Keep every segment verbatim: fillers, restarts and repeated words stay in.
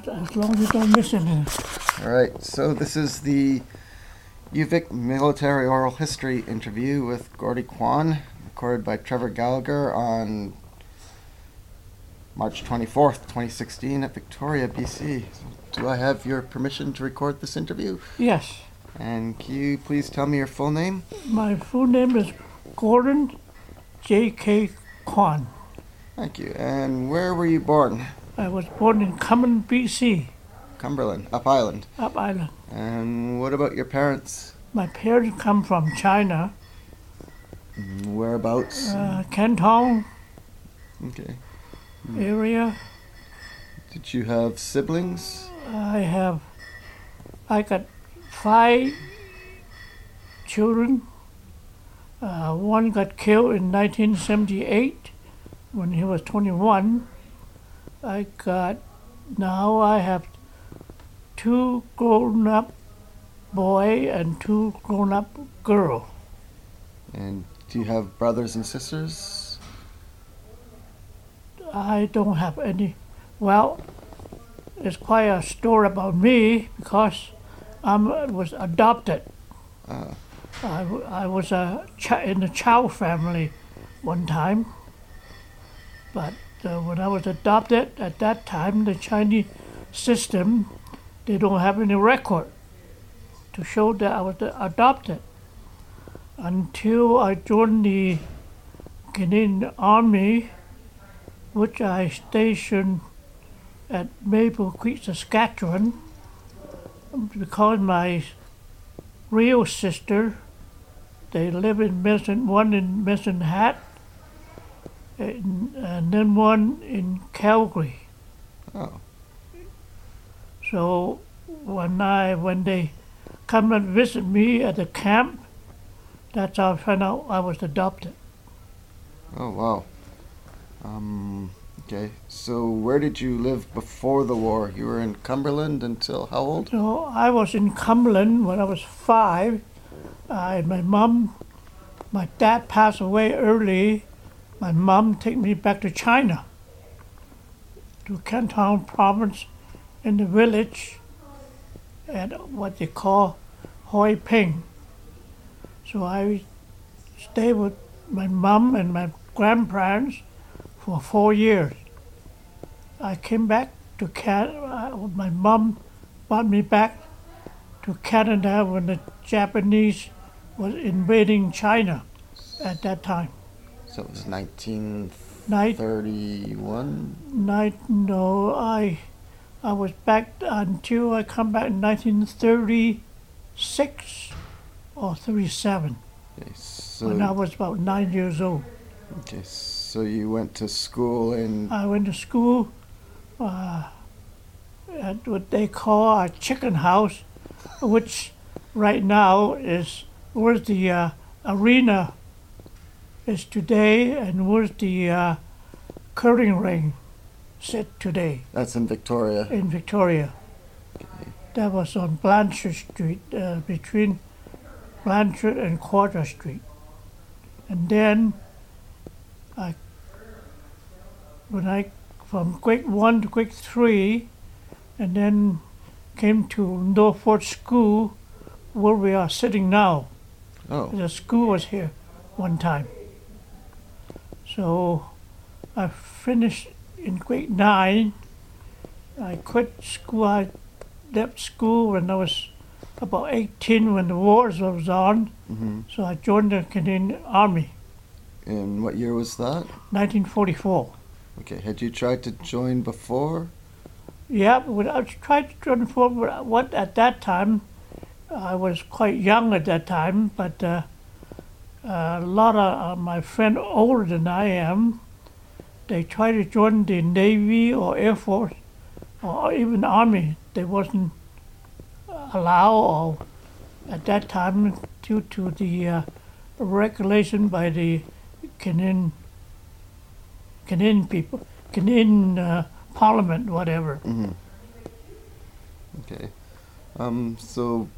as long as you don't miss anything. All right, so this is the U V I C Military Oral History interview with Gordie Kwan, recorded by Trevor Gallagher on March twenty-fourth, twenty sixteen at Victoria, B C. So do I have your permission to record this interview? Yes. And can you please tell me your full name? My full name is Gordon J K Kwan. Thank you. And where were you born? I was born in Cumberland, B C. Cumberland, Up Island. Up Island. And what about your parents? My parents come from China, Whereabouts? uh, Canton Okay. area. Did you have siblings? I have, I got five children. Uh, one got killed in nineteen seventy-eight when he was twenty-one. I got, now I have two grown-up boy and two grown-up girl. And do you have brothers and sisters? I don't have any. Well, it's quite a story about me because I was adopted. Uh, I, w- I was a ch- in a Chow family one time, but uh, when I was adopted at that time, the Chinese system, they don't have any record to show that I was adopted until I joined the Canadian Army, which I stationed at Maple Creek, Saskatchewan, because my real sister, they live in Medicine, one in Medicine Hat, and, and then one in Calgary. oh, So when I when they come and visit me at the camp, that's how I found out I was adopted. oh wow. Um, okay, so where did you live before the war? You were in Cumberland until how old? So I was in Cumberland when I was five. Uh, my mom, my dad passed away early. My mom took me back to China, to Canton province, in the village at what they call Hoi Ping. So I stayed with my mom and my grandparents for four years. I came back to Canada. My mom brought me back to Canada when the Japanese was invading China at that time. So it was nineteen Night, thirty-one? night, no, I, I was back until I come back in nineteen thirty-six or thirty-seven, Okay, so, when I was about nine years old. okay, so you went to school in, I went to school uh, at what they call a chicken house, which right now is where the uh, arena is today and where the uh, curling ring sit today that's in Victoria. in Victoria. That was on Blanchard Street, uh, between Blanchard and Quarter Street. And then I, when I, from grade one to grade three, and then came to Norfolk School, where we are sitting now. Oh, The school was here one time. So I finished in grade nine. I quit school. I left school when I was about eighteen when the war was on. hmm So I joined the Canadian Army, And what year was that? nineteen forty-four. Okay, had you tried to join before? Yeah, when I tried to join the force, but what at that time, I was quite young at that time, but uh, a lot of uh, my friends older than I am, they tried to join the Navy or Air Force or even Army. They wasn't allowed, or at that time, due to the uh, regulation by the Canadian Canadian people, Canadian uh, Parliament, whatever. hmm Okay. Um, so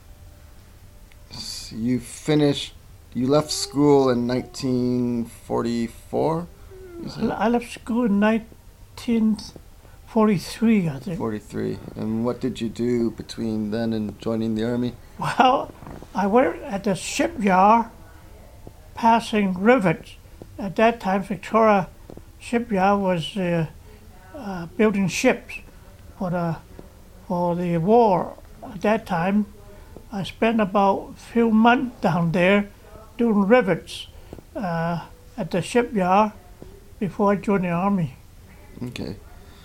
s- you finished, you left school in nineteen forty-four? You said? I left school in nineteen forty-three, I think. forty-three. And what did you do between then and joining the Army? Well, I worked at the shipyard passing rivets. At that time, Victoria Shipyard was uh, uh, building ships for the for the war. At that time, I spent about a few months down there doing rivets uh, at the shipyard before I joined the Army. Okay.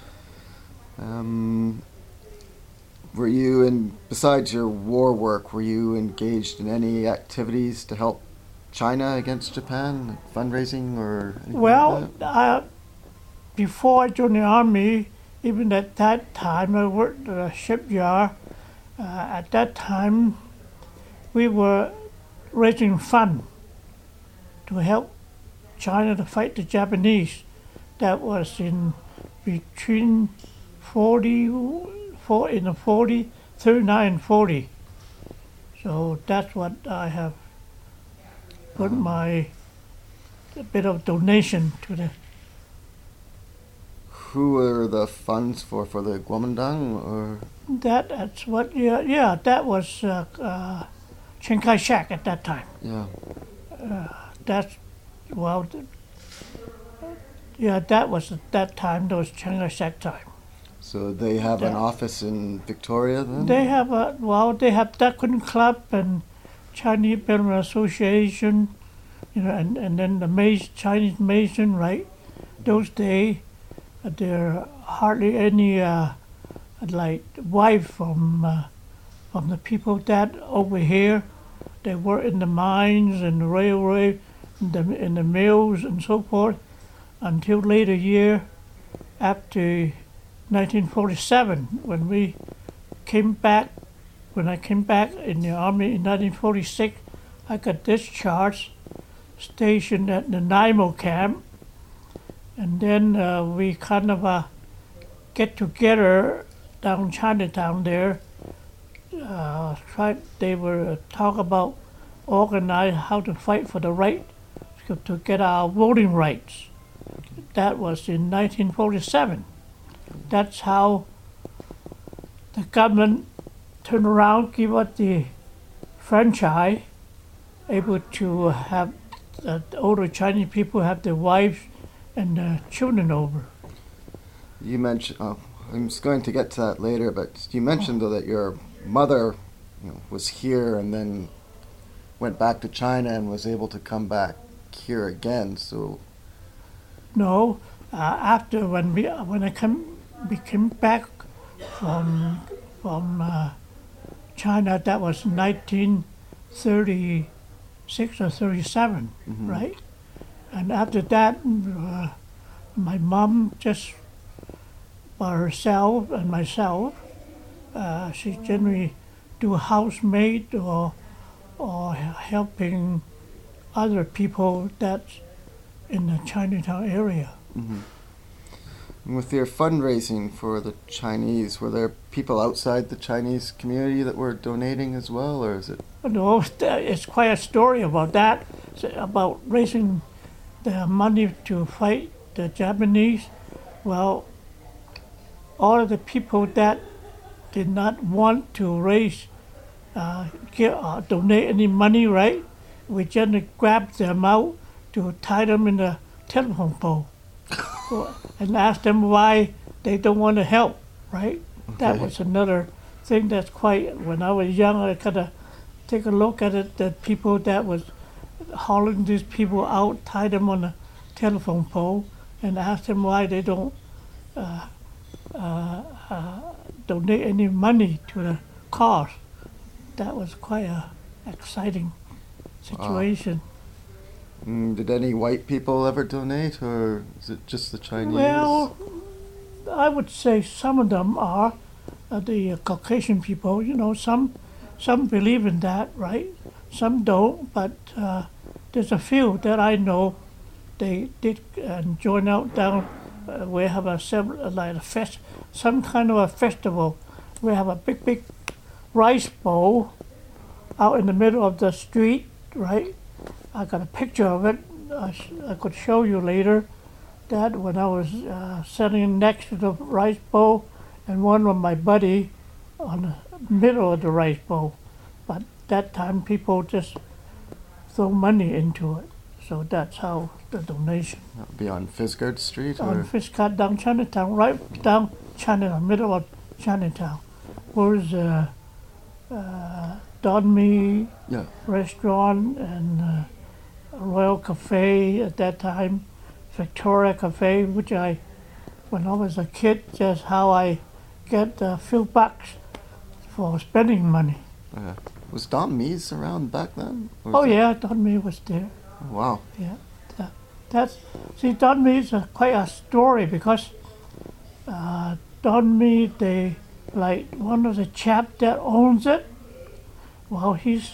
Um, were you, in, besides your war work, were you engaged in any activities to help China against Japan, fundraising or anything Well, like that? uh, before I joined the Army, even at that time, I worked at a shipyard. Uh, at that time, we were raising funds to help China to fight the Japanese. That was in between forty, four, in the forty, thirty-nine and forty. So that's what I have put my a bit of donation to the. Who were the funds for, for the Kuomintang, or? That that's what yeah yeah that was uh, uh, Chiang Kai-shek at that time. Yeah. That's well, th- yeah that was at that time. That was Chiang Kai-shek time. So they have an Yeah. office in Victoria then? They have a well they have Dakun Club and Chinese Film Association, you know, and, and then the Mas- Chinese Mason, right? Those days, uh, there hardly any uh, like wife from uh, from the people that over here. They work in the mines and the railway, in the in the mills and so forth, until later year, after nineteen forty-seven, when we came back. When I came back in the Army in nineteen forty-six, I got discharged, stationed at the Naimo camp, and then uh, we kind of uh, get together down Chinatown there. Uh, tried, they were uh, talk about organize how to fight for the right to, to get our voting rights. That was in nineteen forty-seven. That's how the government turn around, give us the franchise, able to have uh, the older Chinese people have their wives and uh, children over. You mentioned, oh, I'm just going to get to that later, but you mentioned though that your mother, you know, was here and then went back to China and was able to come back here again. So No, uh, after when we when I come we came back from from uh, China, that was nineteen thirty-six or thirty-seven, Mhm. right? And after that, uh, my mom just by herself and myself, uh, she generally do housemaid or or helping other people that's in the Chinatown area. mhm. And with your fundraising for the Chinese, were there people outside the Chinese community that were donating as well, or is it? No, it's quite a story about that, it's about raising the money to fight the Japanese. Well, all of the people that did not want to raise, uh, give, uh, donate any money, right? We just grabbed them out to tie them in the telephone pole and ask them why they don't want to help, right? That Okay. was another thing that's quite, when I was young, I kind of take a look at it, the people that was hauling these people out, tie them on a telephone pole, and ask them why they don't uh, uh, uh, donate any money to the cause. That was quite a exciting situation. Mm, did any white people ever donate, or is it just the Chinese? Well, I would say some of them are uh, the Caucasian people. You know, some some believe in that, right? Some don't, but uh, there's a few that I know. They did uh, join out down. Uh, we have a several, like a fest, some kind of a festival. We have a big, big rice bowl out in the middle of the street, right? I got a picture of it. I, sh- I could show you later. that when I was uh, sitting next to the rice bowl, and one of my buddy on the middle of the rice bowl. But that time people just throw money into it. So that's how the donation. That would be on Fisgard Street? On Or? Fiscard down Chinatown, right down Chinatown, middle of Chinatown. Where's uh, uh, Don Me Yeah. restaurant and uh, Royal Cafe at that time, Victoria Cafe, which I, when I was a kid, just how I get a few bucks for spending money. Uh, was Don Mees around back then? Or Oh was it- yeah, Don Me was there. Oh, wow. Yeah, that, that's see Don Me is a, quite a story because uh, Don Me, they like one of the chap that owns it. Well, he's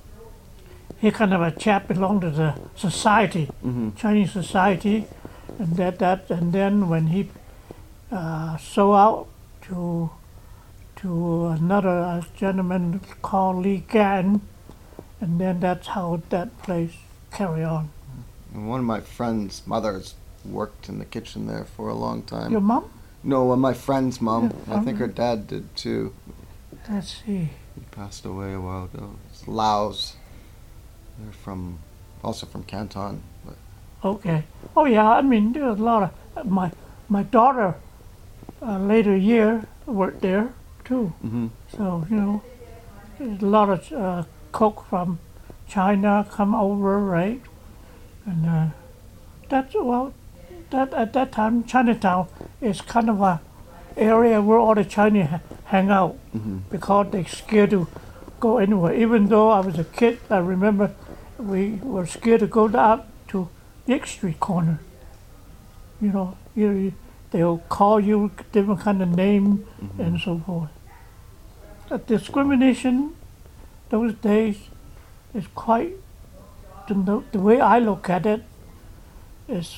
he kind of a chap belonged to the society, Mm-hmm. Chinese society, and that that and then when he uh, sold out to to another uh, gentleman called Lee Gan, and then that's how that place carry on. And one of my friend's mothers worked in the kitchen there for a long time. Your mom? No, well, my friend's mom. Yeah, I think her um, dad did too. Let's see. He passed away a while ago. It's Laos. They're from, also from Canton. But Okay. Oh yeah, I mean there's a lot of my my daughter uh, later year worked there too. mm-hmm. So you know, there's a lot of uh, cook from China come over, right? And uh, that's well, that at that time Chinatown is kind of a area where all the Chinese ha- hang out Mm-hmm. because they're scared to go anywhere. Even though I was a kid, I remember we were scared to go out to Dick Street corner. You know, you, you- they'll call you different kind of name Mm-hmm. and so forth. The discrimination those days is quite, the, no- the way I look at it is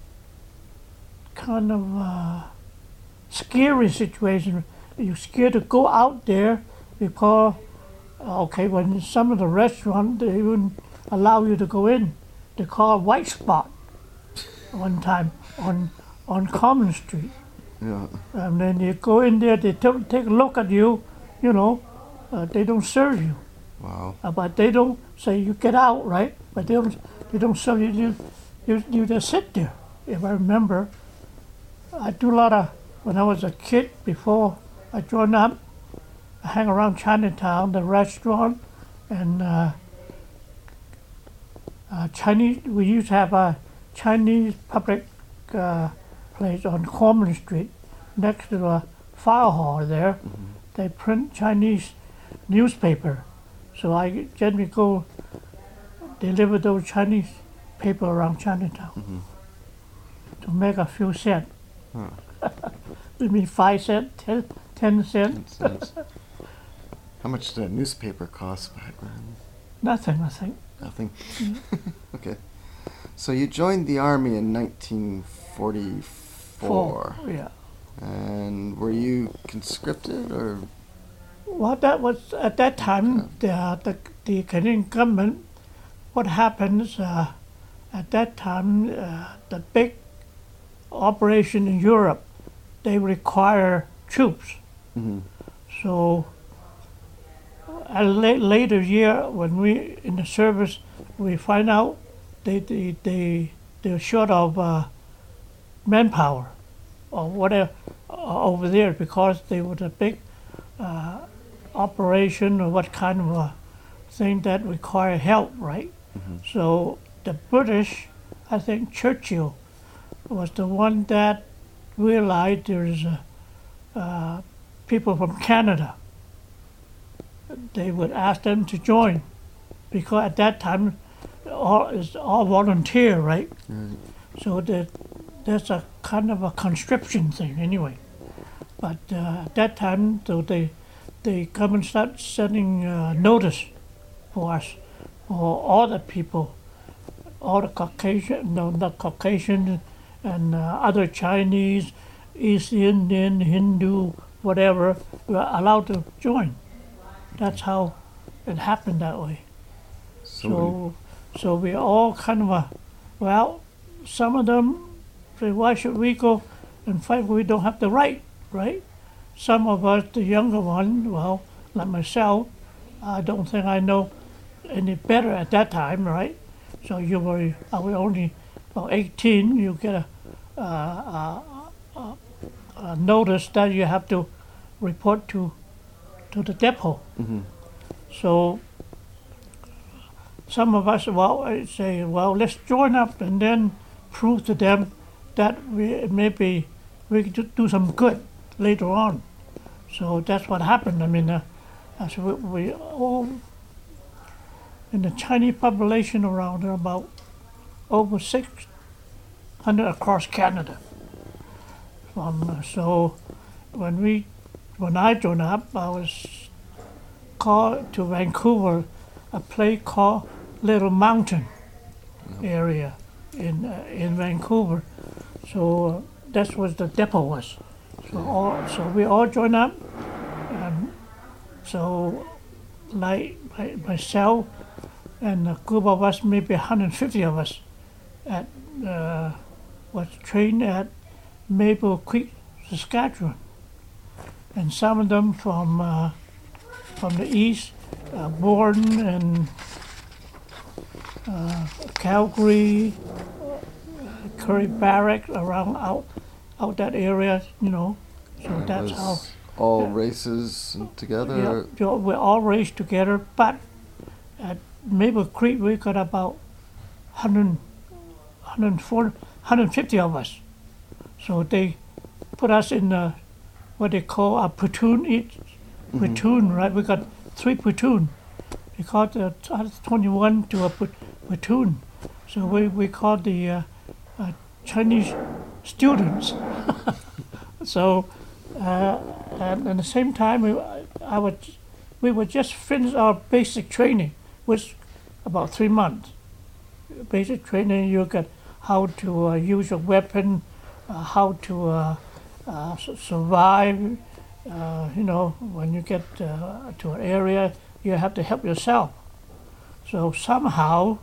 kind of a scary situation. You're scared to go out there because, okay, when some of the restaurants, they wouldn't allow you to go in. They call it white spot one time on on Common Street. Yeah. And then you go in there, they t- take a look at you, you know, uh, they don't serve you. Wow. Uh, but they don't say you get out, right? But they don't, they don't serve you, you, you, you just sit there. If I remember, I do a lot of, when I was a kid, before I joined up, I hang around Chinatown, the restaurant, and uh, uh, Chinese, we used to have a Chinese public uh, place on Common Street, next to the fire hall there. Mm-hmm. They print Chinese newspaper. So I generally go deliver those Chinese paper around Chinatown Mm-hmm. to make a few cents. Huh. I mean five cents, ten, ten cents, Ten cents. How much did a newspaper cost back then? nothing, I think. Nothing. Okay. So you joined the army in nineteen forty-four. Four, yeah. And were you conscripted or? Well, that was, at that time, the, the, the Canadian government, what happens, uh, at that time, uh, the big operation in Europe, they require troops. Mm-hmm. So, a la- later year, when we in the service, we find out they they they they're short of uh, manpower or whatever uh, over there because they were a big uh, operation or what kind of a thing that require help, right? Mm-hmm. So the British, I think Churchill, was the one that realized there's uh, uh, people from Canada. They would ask them to join because at that time all it's all volunteer, right? Right. So that there's a kind of a conscription thing anyway. But uh, at that time, so they the government started sending uh, notice for us, for all the people, all the Caucasian, no, not Caucasian, and uh, other Chinese, East Indian, Hindu, whatever, were allowed to join. That's how it happened that way. So, So, so we all kind of, uh, well, some of them say, why should we go and fight when we don't have the right, right? Some of us, the younger one, well, like myself, I don't think I know any better at that time, right? So you were, I was only about eighteen, you get a, uh, uh, uh, uh, notice that you have to report to to the depot. Mm-hmm. So some of us, well, I say, well, let's join up and then prove to them that we maybe we could do some good later on. So that's what happened. I mean, uh, as we, we all in the Chinese population around there, about over six hundred across Canada. Um, so when we, when I joined up, I was called to Vancouver, a place called Little Mountain area in uh, in Vancouver. So uh, that's what the depot was. So all, so we all joined up. Um, so like my, myself and a group of us, maybe one hundred fifty of us, at uh, was trained at Maple Creek, Saskatchewan, and some of them from uh, from the east, uh, Borden and uh, Calgary, uh, Curry Barrack, around out out that area, you know. So It that's was how. all yeah. races together. Yeah, so we all raced together, but at Maple Creek we got about one hundred, one hundred forty, one hundred fifty of us. So they put us in uh, what they call a platoon each. Mm-hmm. Platoon, right? We got three platoon. They called the twenty-one to a platoon. So we, we called the uh, uh, Chinese students. So uh, and at the same time, we, I would, we would just finish our basic training, which about three months. Basic training, you got how to uh, use your weapon, uh, how to uh, uh, su- survive. Uh, you know, when you get uh, to an area, you have to help yourself. So somehow,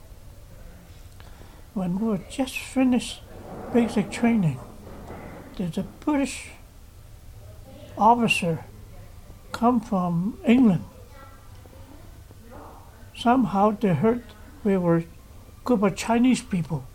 when we were just finished basic training, there's a British officer come from England. Somehow they heard we were a group of Chinese people.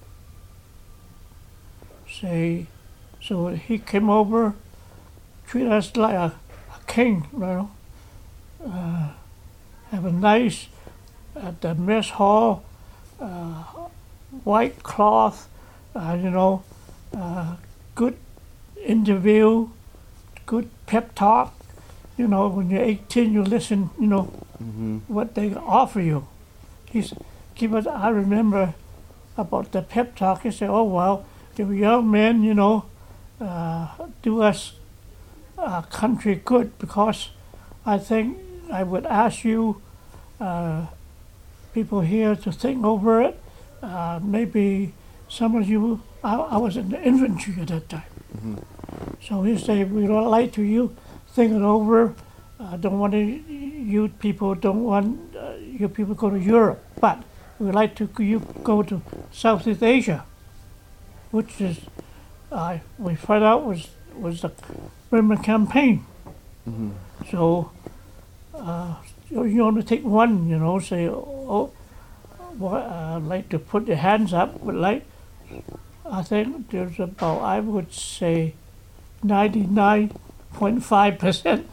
Say, so he came over, treated us like a, a king, you know. Uh, have a nice at the mess hall, uh, white cloth, uh, you know, uh, good interview, good pep talk. You know, when you're eighteen, you listen, you know, Mm-hmm. what they offer you. He's give us, I remember about the pep talk, he said, oh, well, if young men, you know, uh, do us uh, country good, because I think I would ask you, uh, people here, to think over it. Uh, maybe some of you, I, I was in the infantry at that time. Mm-hmm. So he said, we don't like to you, think it over. I don't want to, you people don't want uh, you people go to Europe, but we like to you go to Southeast Asia, which is, uh, we found out was was the Burma campaign. Mm-hmm. So uh, you, you only take one, you know, say, oh, well, uh, like to put your hands up, but like, I think there's about, I would say, ninety-nine point five percent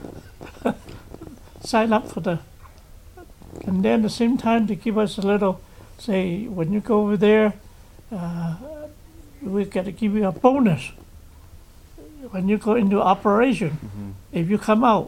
sign up for the, and then at the same time they give us a little, say, when you go over there, uh, we got to give you a bonus when you go into operation, Mm-hmm. if you come out.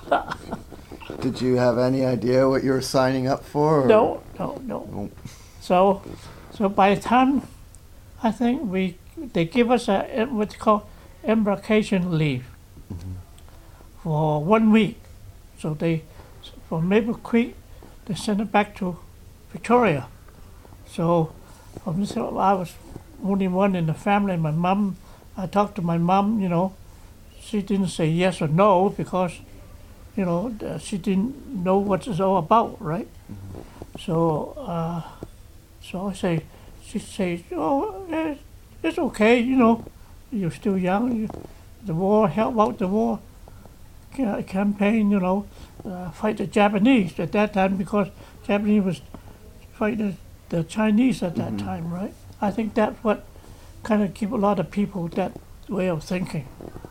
Did you have any idea what you were signing up for? Or? No, no, no. No. So, so by the time, I think we, they give us a, what's called embarkation leave Mm-hmm. for one week. So they, from Maple Creek, they sent it back to Victoria. So from this, I was only one in the family. My mom, I talked to my mom, you know, she didn't say yes or no because, you know, uh, she didn't know what it's all about, right? Mm-hmm. So, uh, so I say, she says, oh, eh, it's okay, you know, you're still young. You, the war, help out the war ca- campaign, you know, uh, fight the Japanese at that time because Japanese was fighting the Chinese at that Mhm. time, right? I think that's what kind of keep a lot of people that way of thinking.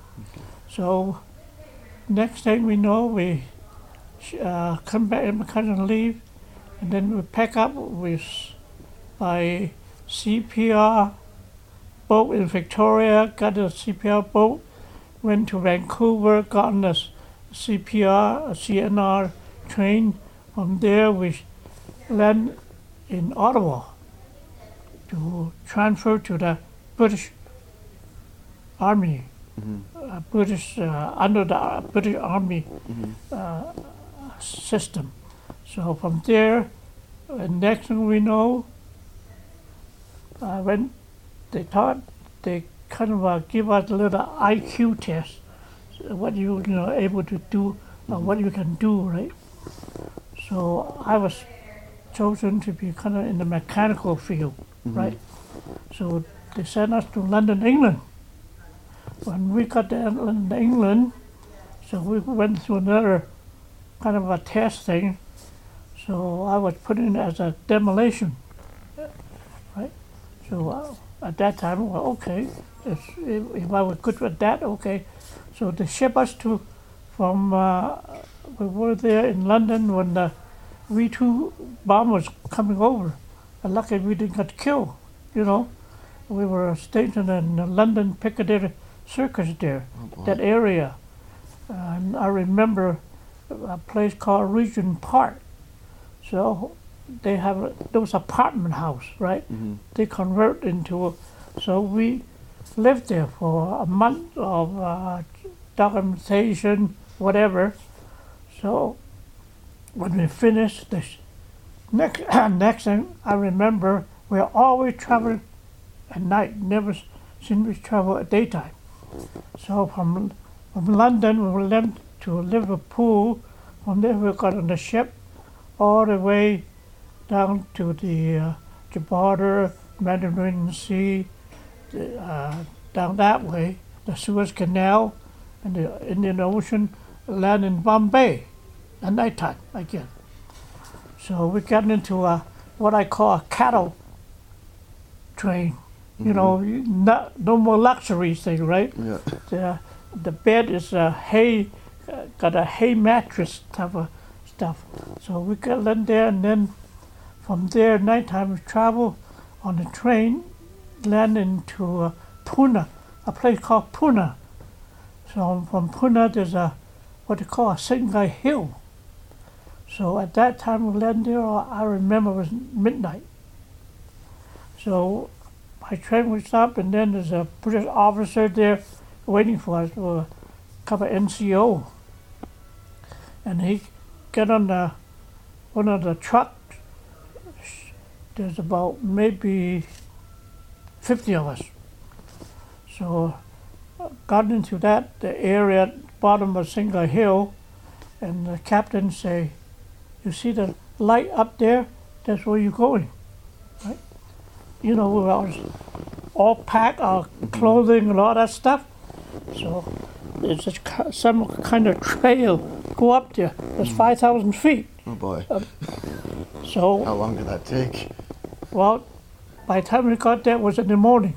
So next thing we know, we uh, come back and kind of leave, and then we pack up with by C P R boat in Victoria, got a C P R boat, went to Vancouver, got on a C P R, a C N R train. From there, we landed in Ottawa to transfer to the British Army, Mhm. uh, British uh, under the uh, British Army Mhm. uh, system. So from there, uh, next thing we know, uh, when they taught, they kind of uh, give us a little I Q test, so what you, you know able to do, uh, what you can do, right? So I was chosen to be kind of in the mechanical field, Mhm. right? So they sent us to London, England. When we got to London, England, so we went through another kind of a test thing. So I was put in as a demolition, right? So uh, at that time, well, okay, if, if, if I was good with that, okay. So they ship us to, from, uh, we were there in London when the V two bomb was coming over. And luckily we didn't get killed, you know. We were stationed in the London Piccadilly Circus there, Oh, boy. that area. And I remember a place called Regent Park. So they have a, those apartment house, right? Mhm. They convert into, a, so we lived there for a month of uh, documentation, whatever. So when we finished this, next next thing I remember, we are always traveling at night. Never s- seen we travel at daytime. So from from London we went to Liverpool. From there we got on the ship all the way down to the uh, Gibraltar, Mediterranean Sea, the, uh, down that way, the Suez Canal, and the Indian Ocean, land in Bombay at nighttime again. So we got into a, what I call a cattle train. You know, you- not, no more luxury thing, right? Yeah. The, the bed is a hay, uh, got a hay mattress type of stuff. So we got in there, and then from there, nighttime we travel on the train, land into uh, Pune, a place called Pune. So from Pune, there's a what they call a Singai Hill. So at that time we landed there, I remember it was midnight. So my train was stopped, and then there's a British officer there waiting for us, a couple of N C O. And he got on the one of the trucks. There's about maybe fifty of us. So uh, got into that, the area at the bottom of Singai Hill, and the captain say, you see the light up there? That's where you're going, right? You know, we were all packed, our clothing and all that stuff. So there's just ki- some kind of trail go up there. It's five thousand feet. Oh boy. So, How long did that take? well, by the time we got there, it was in the morning.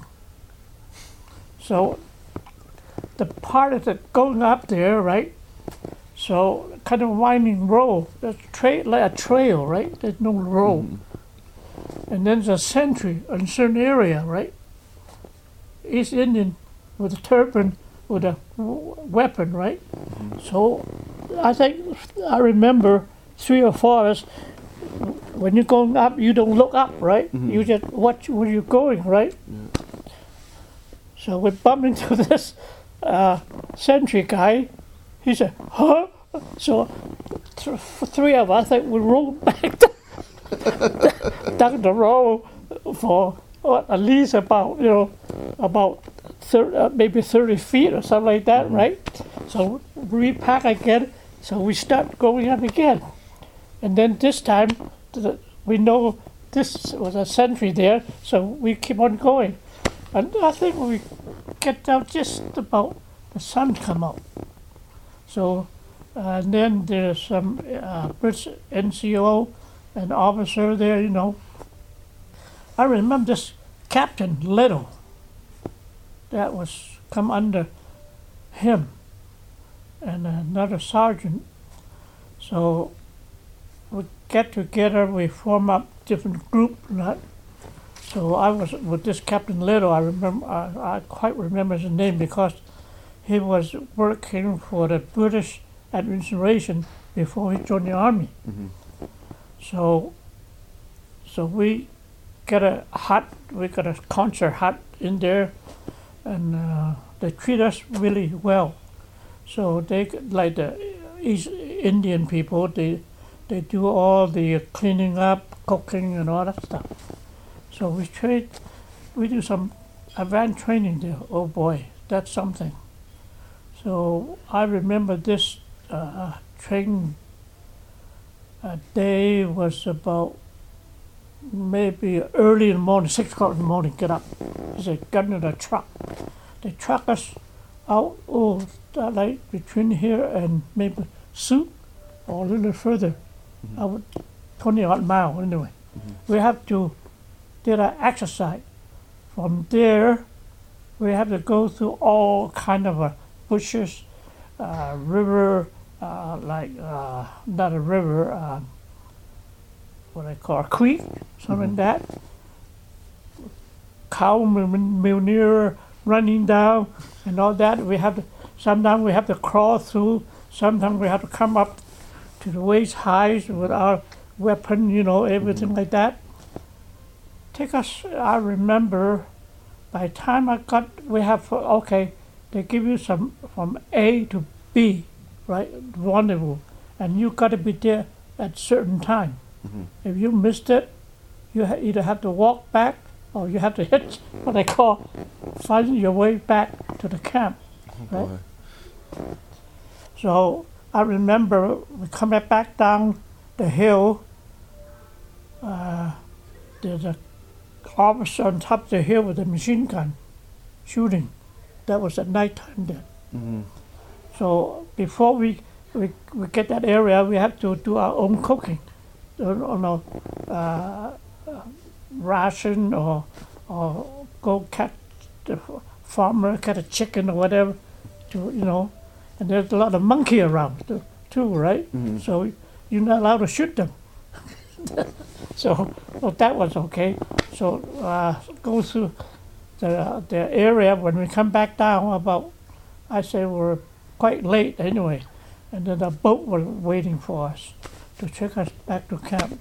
So the part of the going up there, right? So kind of winding road, there's tra- like a trail, right? There's no road. And then there's a sentry in a certain area, right? East Indian with a turban, with a w- weapon, right? So I think, I remember three or four of us, when you're going up, you don't look up, right? You just watch where you're going, right? So we bumped into this uh, sentry guy. He said, huh? So th- three of us, I think we rolled back down the road for what, at least about, you know, about thirty, uh, maybe thirty feet or something like that, right? So we repack again, so we start going up again. And then this time, the, we know this was a sentry there, so we keep on going. And I think we get out just about the sun come out. So, uh, and then there's some uh, British N C O, an officer there, you know. I remember this Captain Little that was come under him and another sergeant. So we get together, we form up different group. Right? So I was with this Captain Little. I remember, I, I quite remember his name because he was working for the British administration before he joined the army. Mm-hmm. So, so we got a hut, we got a concert hut in there, and uh, they treat us really well. So they, like the East Indian people, they they do all the cleaning up, cooking, and all that stuff. So we trade, we do some advanced training there. Oh boy, that's something. So I remember this uh, training uh, day was about maybe early in the morning, six o'clock in the morning, get up. They said, get in the truck. They truck us out, oh, like between here and maybe Sioux, or a little further, mm-hmm. about twenty odd miles anyway. Mm-hmm. We have to do an exercise. From there, we have to go through all kind of uh, bushes, uh, river, uh, like, uh, not a river, uh, what I call a creek, something mm-hmm. like that. Cow manure running down and all that. We have to, sometimes we have to crawl through, sometimes we have to come up to the waist high with our weapon, you know, everything mm-hmm. like that. Take us, I remember, by the time I got, we have, okay, they give you some from A to B, right, rendezvous, and you got to be there at certain time. Mm-hmm. If you missed it, you ha- either have to walk back or you have to hit what they call find your way back to the camp. Oh, right? Boy. So I remember we coming back down the hill. Uh, there's a officer on top of the hill with a machine gun shooting. That was at night time then. Mm-hmm. So before we, we we get that area, we have to do our own cooking. On a uh, uh, ration or or go catch the farmer, catch a chicken or whatever, to you know, and there's a lot of monkey around too, too right? Mm-hmm. So you're not allowed to shoot them. so well, that was okay. So uh, go through the the area. When we come back down, about I say we're quite late anyway, and then the boat was waiting for us to take us back to camp.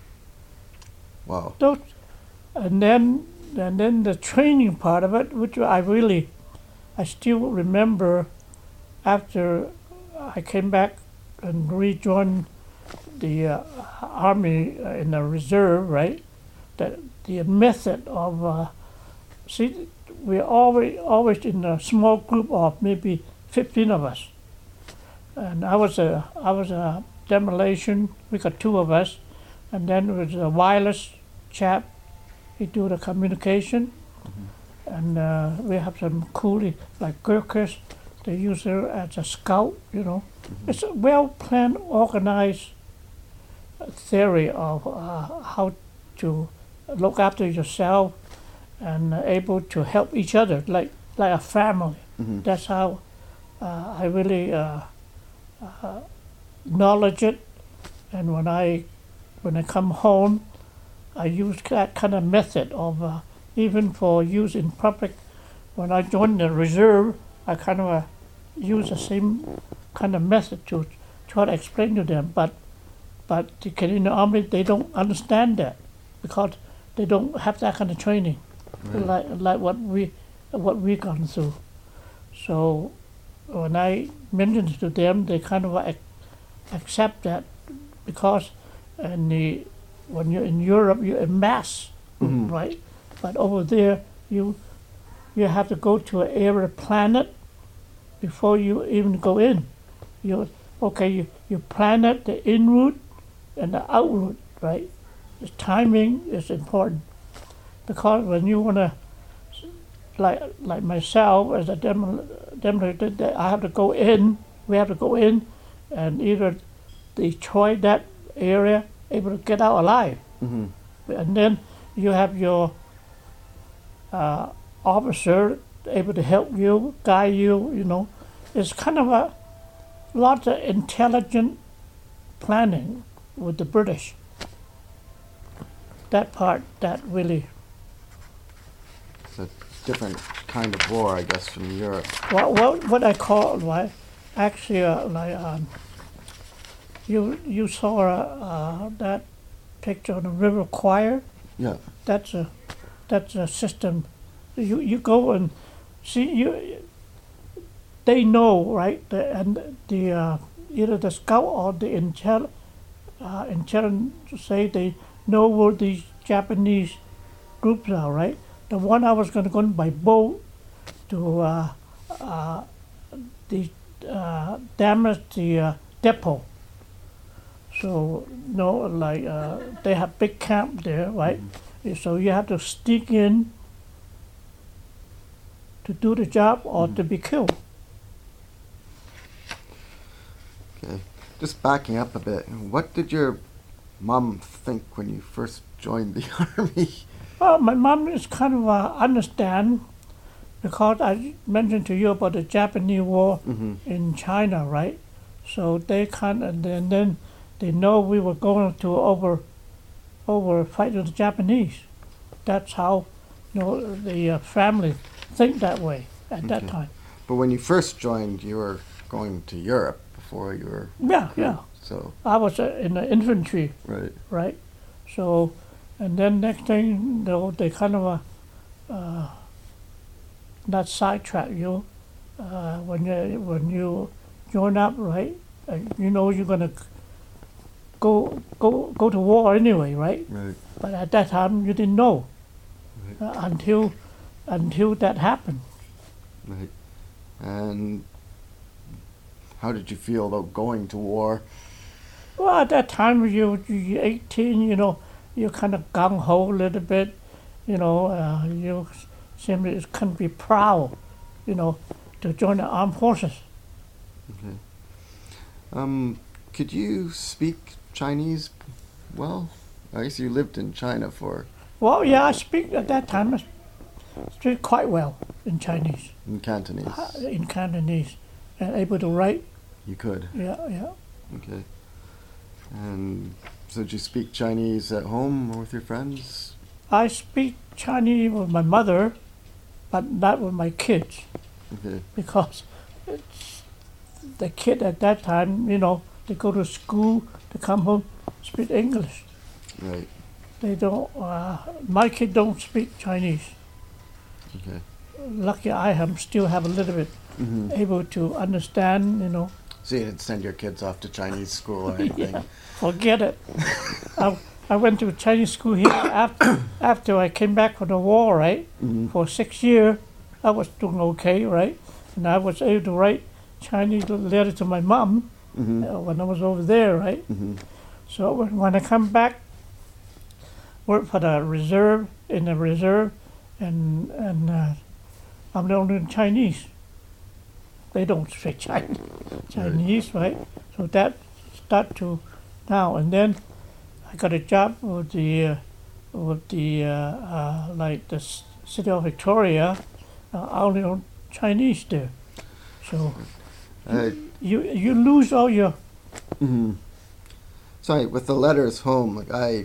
Wow. Those, and then and then the training part of it, which I really, I still remember after I came back and rejoined the uh, army uh, in the reserve, right? That the method of, uh, see, we're always, always in a small group of maybe fifteen of us. And I was a, I was a demolition, we got two of us, and then there was a wireless chap, he do the communication, mm-hmm. and uh, we have some coolie, like Gurkhas, they use her as a scout, you know. Mm-hmm. It's a well-planned, organized theory of uh, how to look after yourself and uh, able to help each other, like, like a family. Mm-hmm. That's how uh, I really uh, uh, knowledge it, and when I when I come home, I use that kind of method of uh, even for use in public. When I joined the reserve, I kind of uh, use the same kind of method to try to explain to them. But but the Canadian Army, they don't understand that because they don't have that kind of training, right. like like what we what we gone through. So when I mentioned it to them, they kind of uh, accept that, because in the, when you're in Europe, you're in mass, mm-hmm. right? But over there, you you have to go to an area planet before you even go in. You okay? You you plan it, the in route and the out route, right? The timing is important, because when you want to like like myself as a demo, demonstrator, I have to go in. We have to go in, and either destroy that area, able to get out alive, Mm-hmm. and then you have your uh, officer able to help you, guide you. You know, it's kind of a lot of intelligent planning with the British. That part, that really, It's a different kind of war, I guess, from Europe. what what, what I call, like, actually, uh, like, um, you you saw uh, that picture of the River Choir. Yeah. That's a that's a system. You you go and see you. They know, right? The, and the uh, either the scout or the intel uh, intelligence say they know where these Japanese groups are, right? The one I was going to go by boat to uh, uh, the uh, damage the uh, depot. So no, like uh, they have big camp there, right? So you have to sneak in to do the job or to be killed. Okay. Just backing up a bit, what did your mom think when you first joined the army? Well, my mom is kind of uh, understand because I mentioned to you about the Japanese war Mm-hmm. in China, right? So they kind of and then they know we were going to over over fight with the Japanese. That's how, you know, the uh, family think that way at that Okay. time. But when you first joined, you were going to Europe before you were. Yeah, yeah. So, I was uh, in the infantry, right. right? So, and then next thing, you know, they kind of uh, uh, not sidetrack you uh, when you when you join up, right? Uh, you know you're gonna go go go to war anyway, right? Right. But at that time you didn't know Right. uh, until until that happened. Right. And how did you feel about going to war? Well, at that time you you eighteen, you know, you kind of gung ho a little bit, you know, uh, you simply can be proud, you know, to join the armed forces. Okay. Um, could you speak Chinese well? I guess you lived in China for Well, yeah, I speak at that time. I speak quite well in Chinese, in Cantonese. uh, in Cantonese, and able to write. You could. Yeah, yeah. Okay. And so did you speak Chinese at home or with your friends? I speak Chinese with my mother, but not with my kids Okay. because it's the kid at that time, you know, they go to school, they come home, speak English. Right. They don't. Uh, my kid don't speak Chinese. Okay. Lucky I am still have a little bit Mm-hmm. able to understand. You know, So you didn't send your kids off to Chinese school or anything? Yeah. Forget it. I, I went to Chinese school here after after I came back from the war, right? Mm-hmm. For six years, I was doing okay, right? And I was able to write Chinese letter to my mom Mm-hmm. uh, when I was over there, right? Mm-hmm. So when, when I come back, work for the reserve in the reserve, and and uh, I'm learning Chinese. They don't speak Chinese, Chinese, right? So that start to now and then. I got a job with the uh, with the uh, uh, like the s- city of Victoria. Uh, I only learn Chinese there, so Uh, you you lose all your mm-hmm. Sorry, with the letters home, like I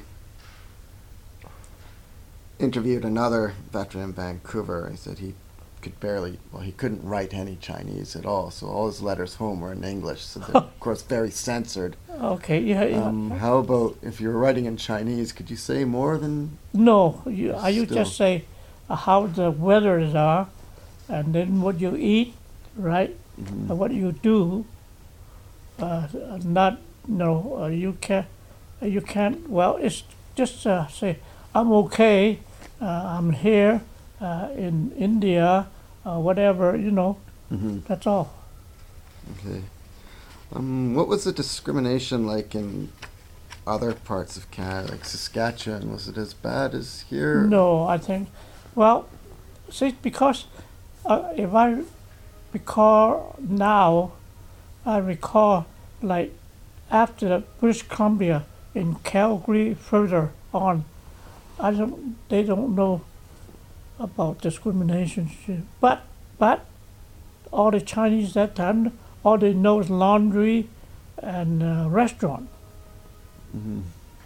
interviewed another veteran in Vancouver. He said he could barely, well, he couldn't write any Chinese at all. So all his letters home were in English. So they're, of course, very censored. okay. Yeah, yeah. Um, how about if you were writing in Chinese? Could you say more than? No, you, uh, you Still. just say uh, how the weathers are, and then what you eat, right? Mhm. And what you do. Uh, not no, uh, you can, uh, you can't. Well, it's just uh, say I'm okay. Uh, I'm here uh, in India, uh, whatever. You know, Mhm. that's all. Okay. Um, what was the discrimination like in other parts of Canada, like Saskatchewan? Was it as bad as here? No, I think. Well, see, because uh, if I recall now, I recall like after the British Columbia in Calgary further on, I don't, they don't know about discrimination. But, but all the Chinese that time, all they know is laundry and uh, restaurant. Mm-hmm.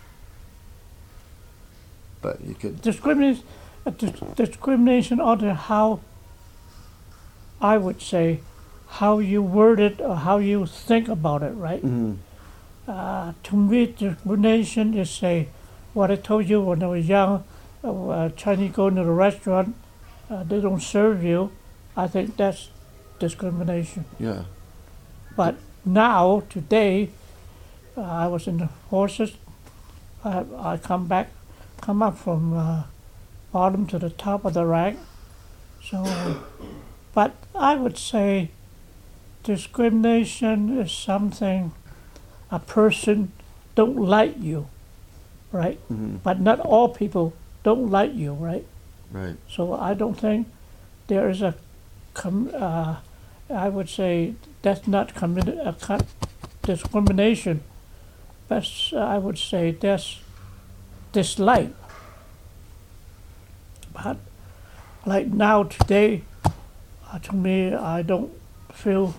But you could Discrimination, uh, dis- discrimination on the how, I would say, how you word it or how you think about it, right? mm-hmm. Uh, to me, discrimination is say, what I told you when I was young, uh, uh, Chinese go into the restaurant, uh, they don't serve you. I think that's discrimination. Yeah. But now, today, uh, I was in the forces. I, I come back, come up from uh, bottom to the top of the rank. So, but I would say discrimination is something a person don't like you, right? Mm-hmm. But not all people don't like you, right? Right. So I don't think there is a, com- uh, I would say that's not committed a con- discrimination. That's uh, I would say that's dislike. But like now today, uh, to me, I don't feel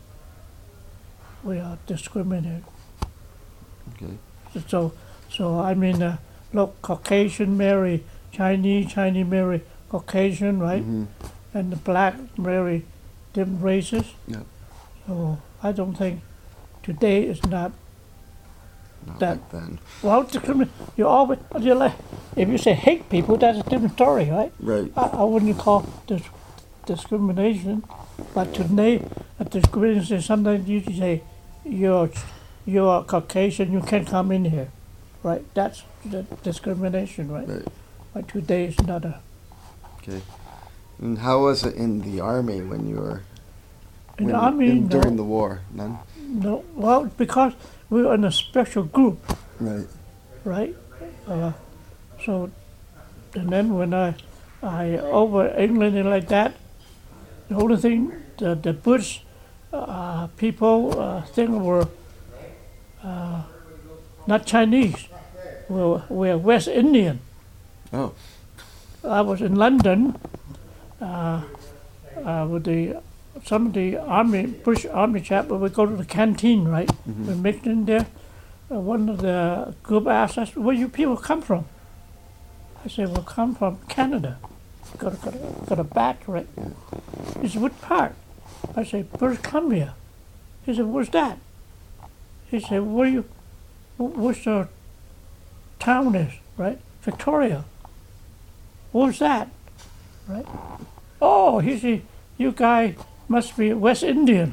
we are discriminated. Okay. So, so I mean, uh, look, Caucasian marry Chinese, Chinese marry Caucasian, right? Mm-hmm. And the black marry different races. Yep. So I don't think today is not Not that. like then. Well, discriminate. You always, you like, if you say hate people, that's a different story, right? Right. I, I wouldn't call this discrimination, but today, a discrimination is sometimes you say you're you're Caucasian, you can't come in here, right? That's the discrimination, right? Right. But today is not a. Okay. And how was it in the army when you were In when the army, in, no, during the war? None. no. Well, because we were in a special group, Right. right? Uh, so, and then when I, I over England and like that, the only thing the the Bush uh, people uh, thing were uh, not Chinese, were were West Indian. Oh. I was in London uh, uh, with the some of the army British army chap. But we go to the canteen, right? Mm-hmm. We mixed in there. Uh, one of the group asked us, "Where you people come from?" I said, "We come from Canada." Got a, got a, got a badge, right? He said, "What part?" I said, "British Columbia." He said, "Where's that?" He said, "Where you? wh- Where's the town is, right? Victoria." "Where's that?" Right? "Oh," he said, "you guy must be West Indian."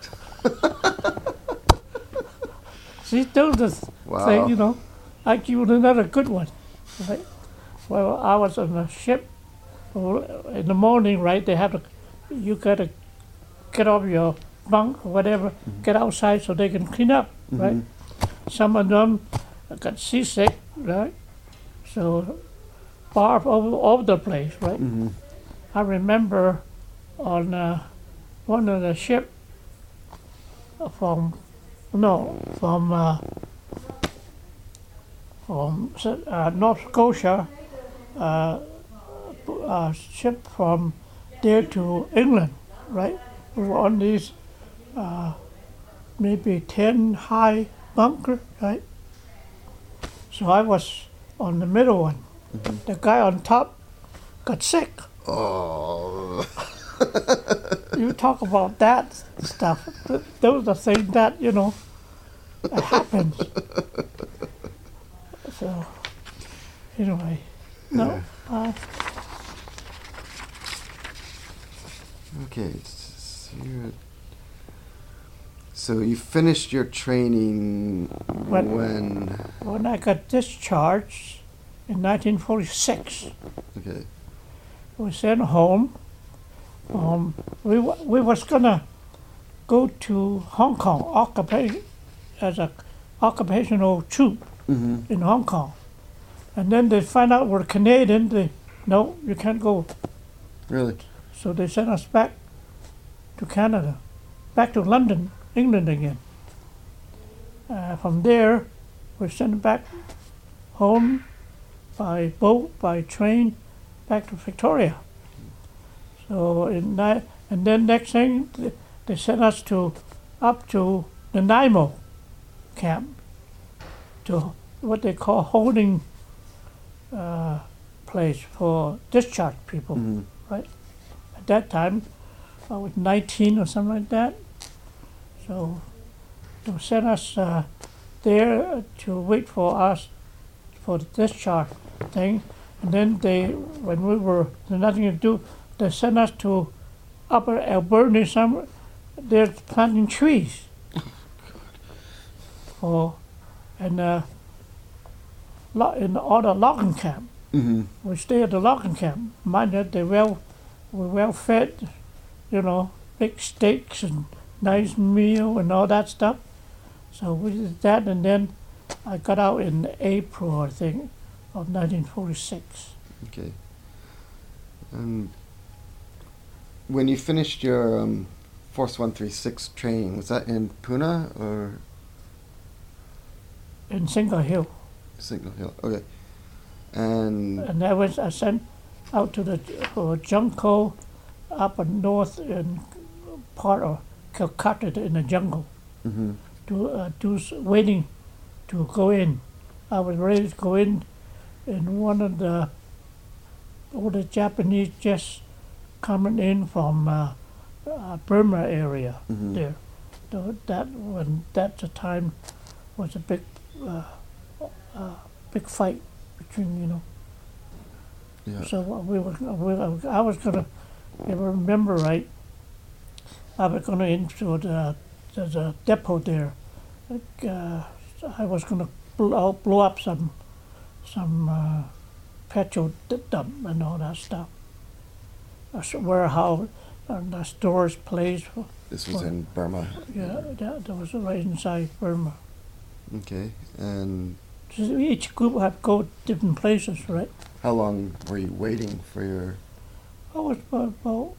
See, those are the Wow. thing, you know. I give you another good one, right? Well, I was on a ship. Well, in the morning, right? They have to, you gotta get off your bunk or whatever, get outside so they can clean up, right? Some of them got seasick, right? So barf all over the place, right? Mm-hmm. I remember on uh, one of the ship from no from uh, from uh, North Scotia, uh, uh, ship from there to England, right? We were on these uh, maybe ten high bunker, right? So I was on the middle one. Mm-hmm. The guy on top got sick. Oh. You talk about that stuff. Th- Those are things that, you know, that happens. So, anyway, no. Uh, Okay. So, you're, so you finished your training When- when? when I got discharged in nineteen forty-six, Okay. we sent home. Um, we wa- we was gonna go to Hong Kong, occupy as a occupational troop Mm-hmm. in Hong Kong, and then they find out we're Canadian. They no, you can't go. Really? So they sent us back to Canada, back to London, England again. Uh, from there, we sent back home by boat, by train, back to Victoria. So in that, and then next thing, th- they sent us to up to the Nanaimo camp, to what they call holding uh, place for discharged people. Hmm. At that time, I was nineteen or something like that. So they sent us uh, there to wait for us for the discharge thing. And then they, when we were there's nothing to do, they sent us to Upper Alberta somewhere. They're planting trees. For and uh, lo- in the other logging camp. Hmm. We stay at the logging camp. Mind that they well, we're well fed, you know, big steaks and nice meal and all that stuff. So we did that, and then I got out in April, I think, of nineteen forty-six. Okay. And when you finished your um, Force one thirty-six training, was that in Pune or In Singer Hill. Signal Hill? Okay. And And I was I sent out to the for jungle up in north in part of Calcutta in the jungle. hmm to uh, to s- waiting to go in. I was ready to go in, and one of the all the Japanese just coming in from uh, uh, Burma area hmm there. So that when that the time was a big uh, uh, big fight between you know. Yeah. So we were, we were I was gonna, if I remember right, I was gonna into the there's a depot there. Like, uh, I was gonna blow, blow up some some uh, petrol d- dump and all that stuff. A s- warehouse and a storage place. For, This was for- in Burma. yeah, that, that was right inside Burma. Okay. And So each group had go different places, right? how long were you waiting for your I was about, about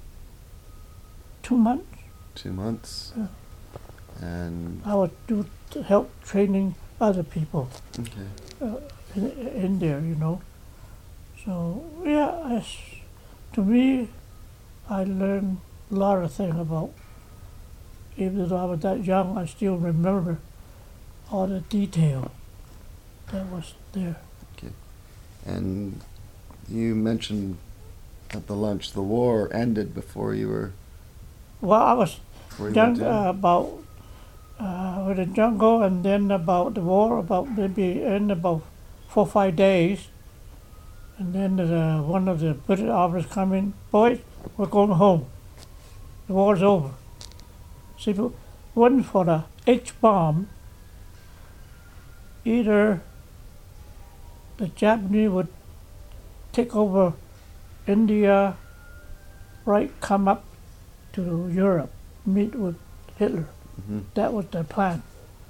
two months. two months? Yeah. And I would do to help training other people okay. in, in there, you know. So yeah, it's, to me, I learned a lot of things about. Even though I was that young, I still remember all the detail that was there. And you mentioned at the lunch the war ended before you were Well, I was before you young went in. uh, about uh, with the jungle, and then about the war, about maybe in about four or five days, and then the, one of the British officers come in. Boys, we're going home. The war's over. See, if it wasn't for the H bomb, either the Japanese would take over India, right, come up to Europe, meet with Hitler. hmm That was their plan.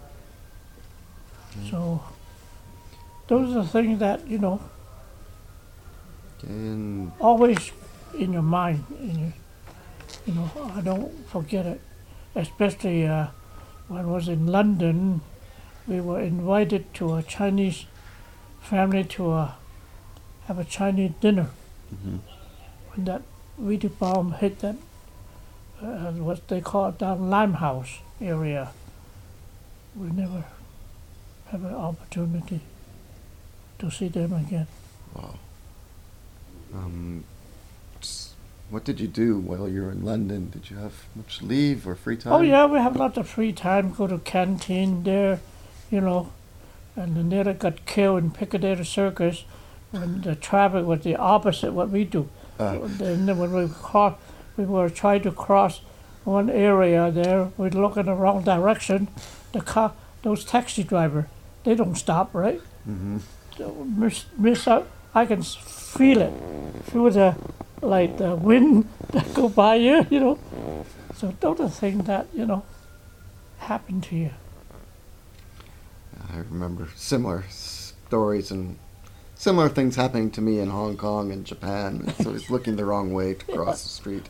So those are the things that, you know, Okay. And always in your mind. In your, you know, I don't forget it. Especially uh, when I was in London, we were invited to a Chinese family to uh, have a Chinese dinner. mhm. When that Weedy bomb hit that, uh, what they call it, that Limehouse area, we never have an opportunity to see them again. Wow. Um, s- what did you do while you were in London? Did you have much leave or free time? Oh yeah, we have lots of free time. Go to canteen there, you know, and the nearly got killed in Piccadilly Circus when the traffic was the opposite what we do. Uh, Then when we cross, we were trying to cross one area there. We look in the wrong direction. The car, those taxi driver, they don't stop, right? hmm Miss, miss out. I can s- feel it through the like the wind that go by you, you know. So those are things that you know happen to you. I remember similar stories and Similar things happening to me in Hong Kong and Japan. So he's looking the wrong way to cross the street.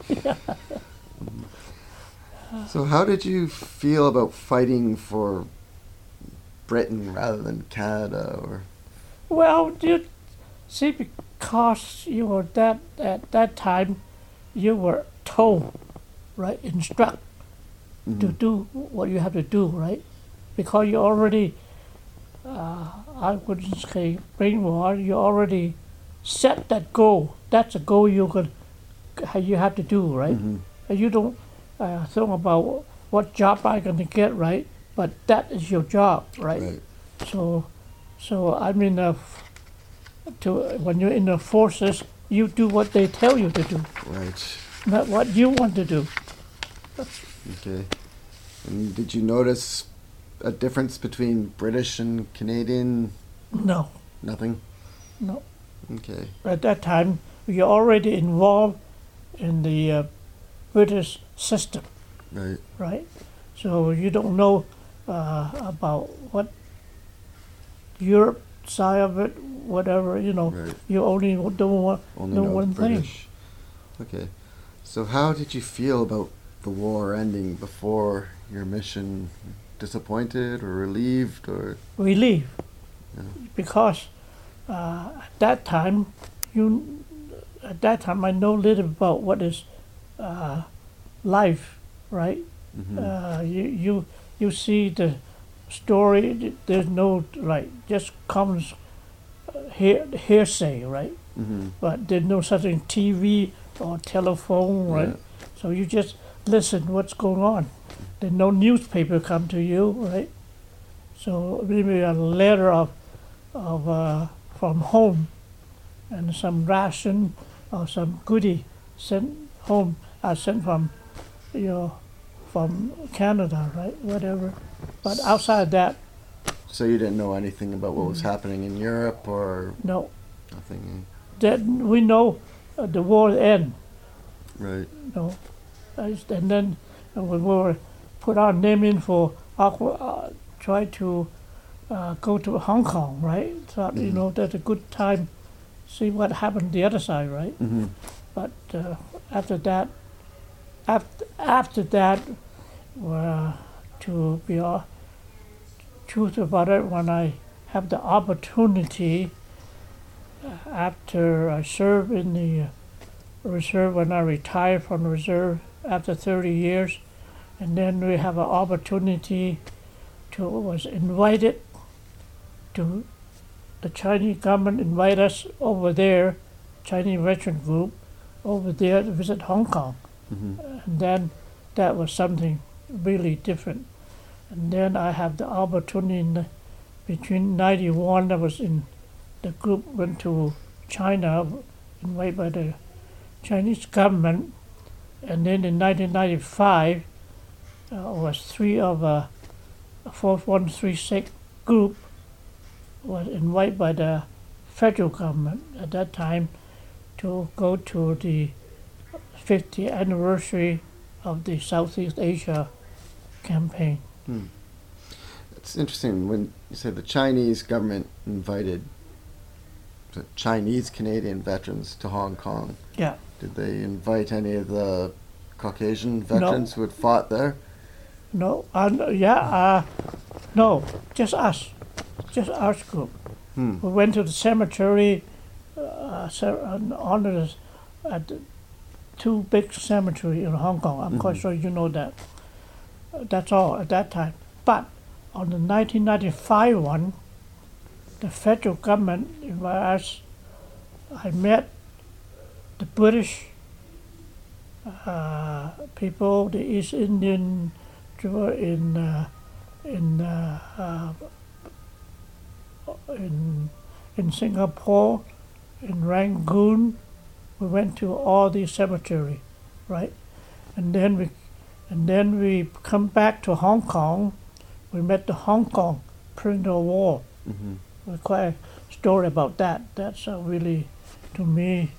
So how did you feel about fighting for Britain rather than Canada? Or Well, you see, because you were that at that time, you were told, right, instruct Mhm. to do what you have to do, right? Because you already, uh, I wouldn't say brainwashed. You already set that goal. That's a goal you could, you have to do, right? Mhm. And you don't uh, think about what job I'm going to get, right? But that is your job, right? Right. So, so I mean, uh, to when you're in the forces, you do what they tell you to do, Right. not what you want to do. Okay. And did you notice a difference between British and Canadian? No, Nothing? no. Okay. At that time, you're already involved in the uh, British system, Right. right? So you don't know uh, about what Europe side of it, whatever, you know. Right. You only don't want Only know know one thing. British. Okay. So how did you feel about the war ending before your mission? Disappointed or relieved or? relief Yeah. because uh, at that time you at that time I know little about what is uh, life, right? Mhm. Uh, you you you see the story. There's no like just comes uh, hear, hearsay, right? Mhm. But there's no such thing T V or telephone, right? Yeah. So you just listen what's going on. There's no newspaper come to you, right? So maybe a letter of of uh, from home and some ration or some goodie sent home. I sent from you know from Canada, right? Whatever. But outside that, So you didn't know anything about what was happening in Europe or no. nothing? That we know uh, the war end. Right. You know, and then uh, when we were put our name in for aqua, uh, try to uh, go to Hong Kong, right? Thought you Mhm. know that's a good time, see what happened the other side, right? Mm-hmm. But uh, after that, after after that, uh, to be uh, truth about it, when I have the opportunity uh, after I served in the uh, reserve, when I retired from the reserve after thirty years, and then we have an opportunity to was invited to the Chinese government invite us over there, Chinese veteran group, over there to visit Hong Kong, Mm-hmm. and then that was something really different. And then I have the opportunity in the, between ninety-one, I was in the group went to China, invited by the Chinese government, and then in nineteen ninety-five uh, was three of a four one three six group was invited by the federal government at that time to go to the fiftieth anniversary of the Southeast Asia campaign. Hmm. It's interesting when you say the Chinese government invited the Chinese Canadian veterans to Hong Kong. Yeah. Did they invite any of the Caucasian veterans who had fought there? No, uh, no, yeah, uh, no, just us, just our group. Hmm. We went to the cemetery, uh, cer- and honored at the two big cemetery in Hong Kong. I'm quite Mhm. sure you know that. Uh, That's all at that time. But on the nineteen ninety-five one, the federal government invited us. I met the British uh, people, the East Indian people in uh, in uh, uh, in in Singapore, in Rangoon. We went to all these cemetery, right? And then we and then we come back to Hong Kong. We met the Hong Kong prisoner of war. Mm-hmm. There's quite a story about that. That's uh, really, to me,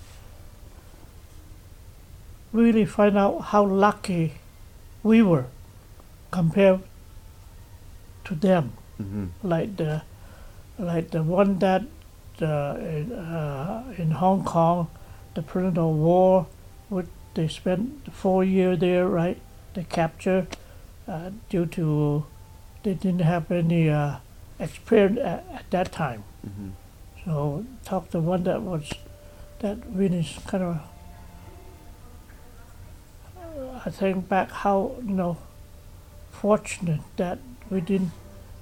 really find out how lucky we were compared to them. Mm-hmm. Like the, like the one that uh, in, uh, in Hong Kong, the prisoner of war, which they spent four years there, right? They captured uh, due to they didn't have any uh, experience at, at that time. Mm-hmm. So talk to one that was that really is kind of. Uh, I think back how you know fortunate that we didn't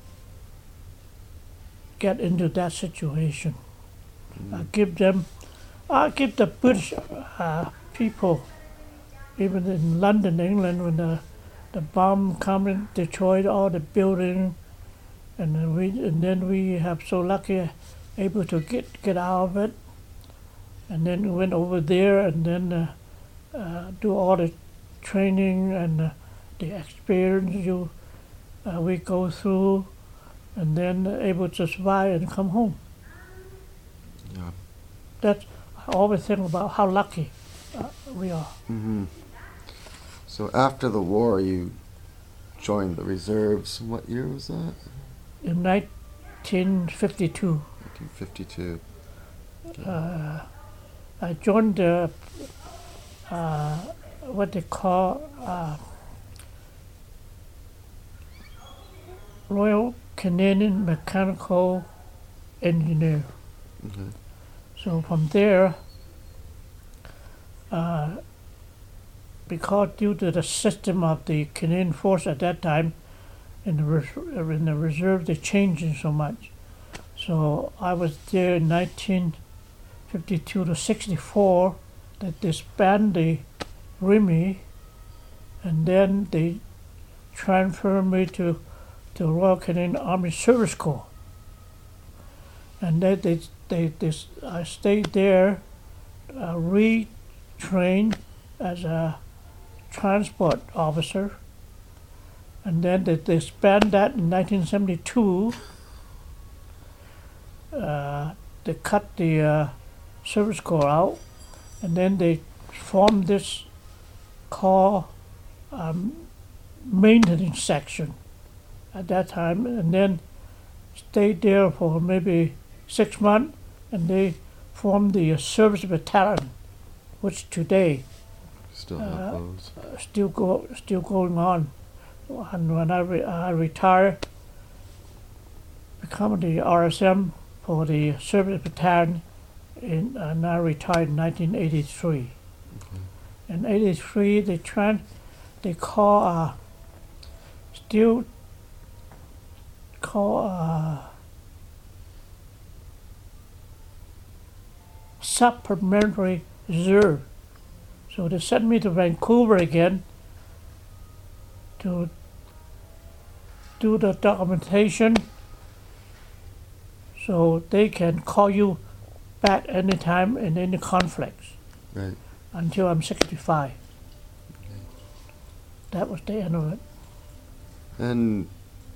get into that situation. Mm-hmm. I give them, I give the British uh, people, even in London, England, when the the bomb come and destroyed all the building, and then we and then we have so lucky able to get get out of it, and then we went over there and then uh, uh, do all the training and uh, the experience you uh, we go through, and then able to survive and come home. Yeah. That's I always think about how lucky uh, we are. Mm-hmm. So after the war, you joined the reserves. What year was that? In nineteen fifty-two, nineteen fifty-two. uh, I joined the uh, what they call uh, Royal Canadian Mechanical Engineer. Okay. So from there, uh, because due to the system of the Canadian Force at that time, in the, res- in the reserve, they're changing so much. So I was there in nineteen fifty-two to sixty-four, that disbanded the R I M I, and then they transferred me to the Royal Canadian Army Service Corps. And then they, they, they, I stayed there, uh, retrained as a transport officer, and then they disbanded that in nineteen seventy-two. Uh, they cut the uh, service corps out, and then they formed this called um, maintenance section at that time, and then stayed there for maybe six months, and they formed the uh, service battalion, which today Still have Uh, those. uh, still go still going on. And when I, re- I retired, become the R S M for the service battalion, in, and I retired in nineteen eighty-three. Okay. In eighty-three, they tran they call uh, still call uh, supplementary reserve. So they sent me to Vancouver again to do the documentation, so they can call you back anytime in any conflicts Right. until I'm sixty-five. That was the end of it. And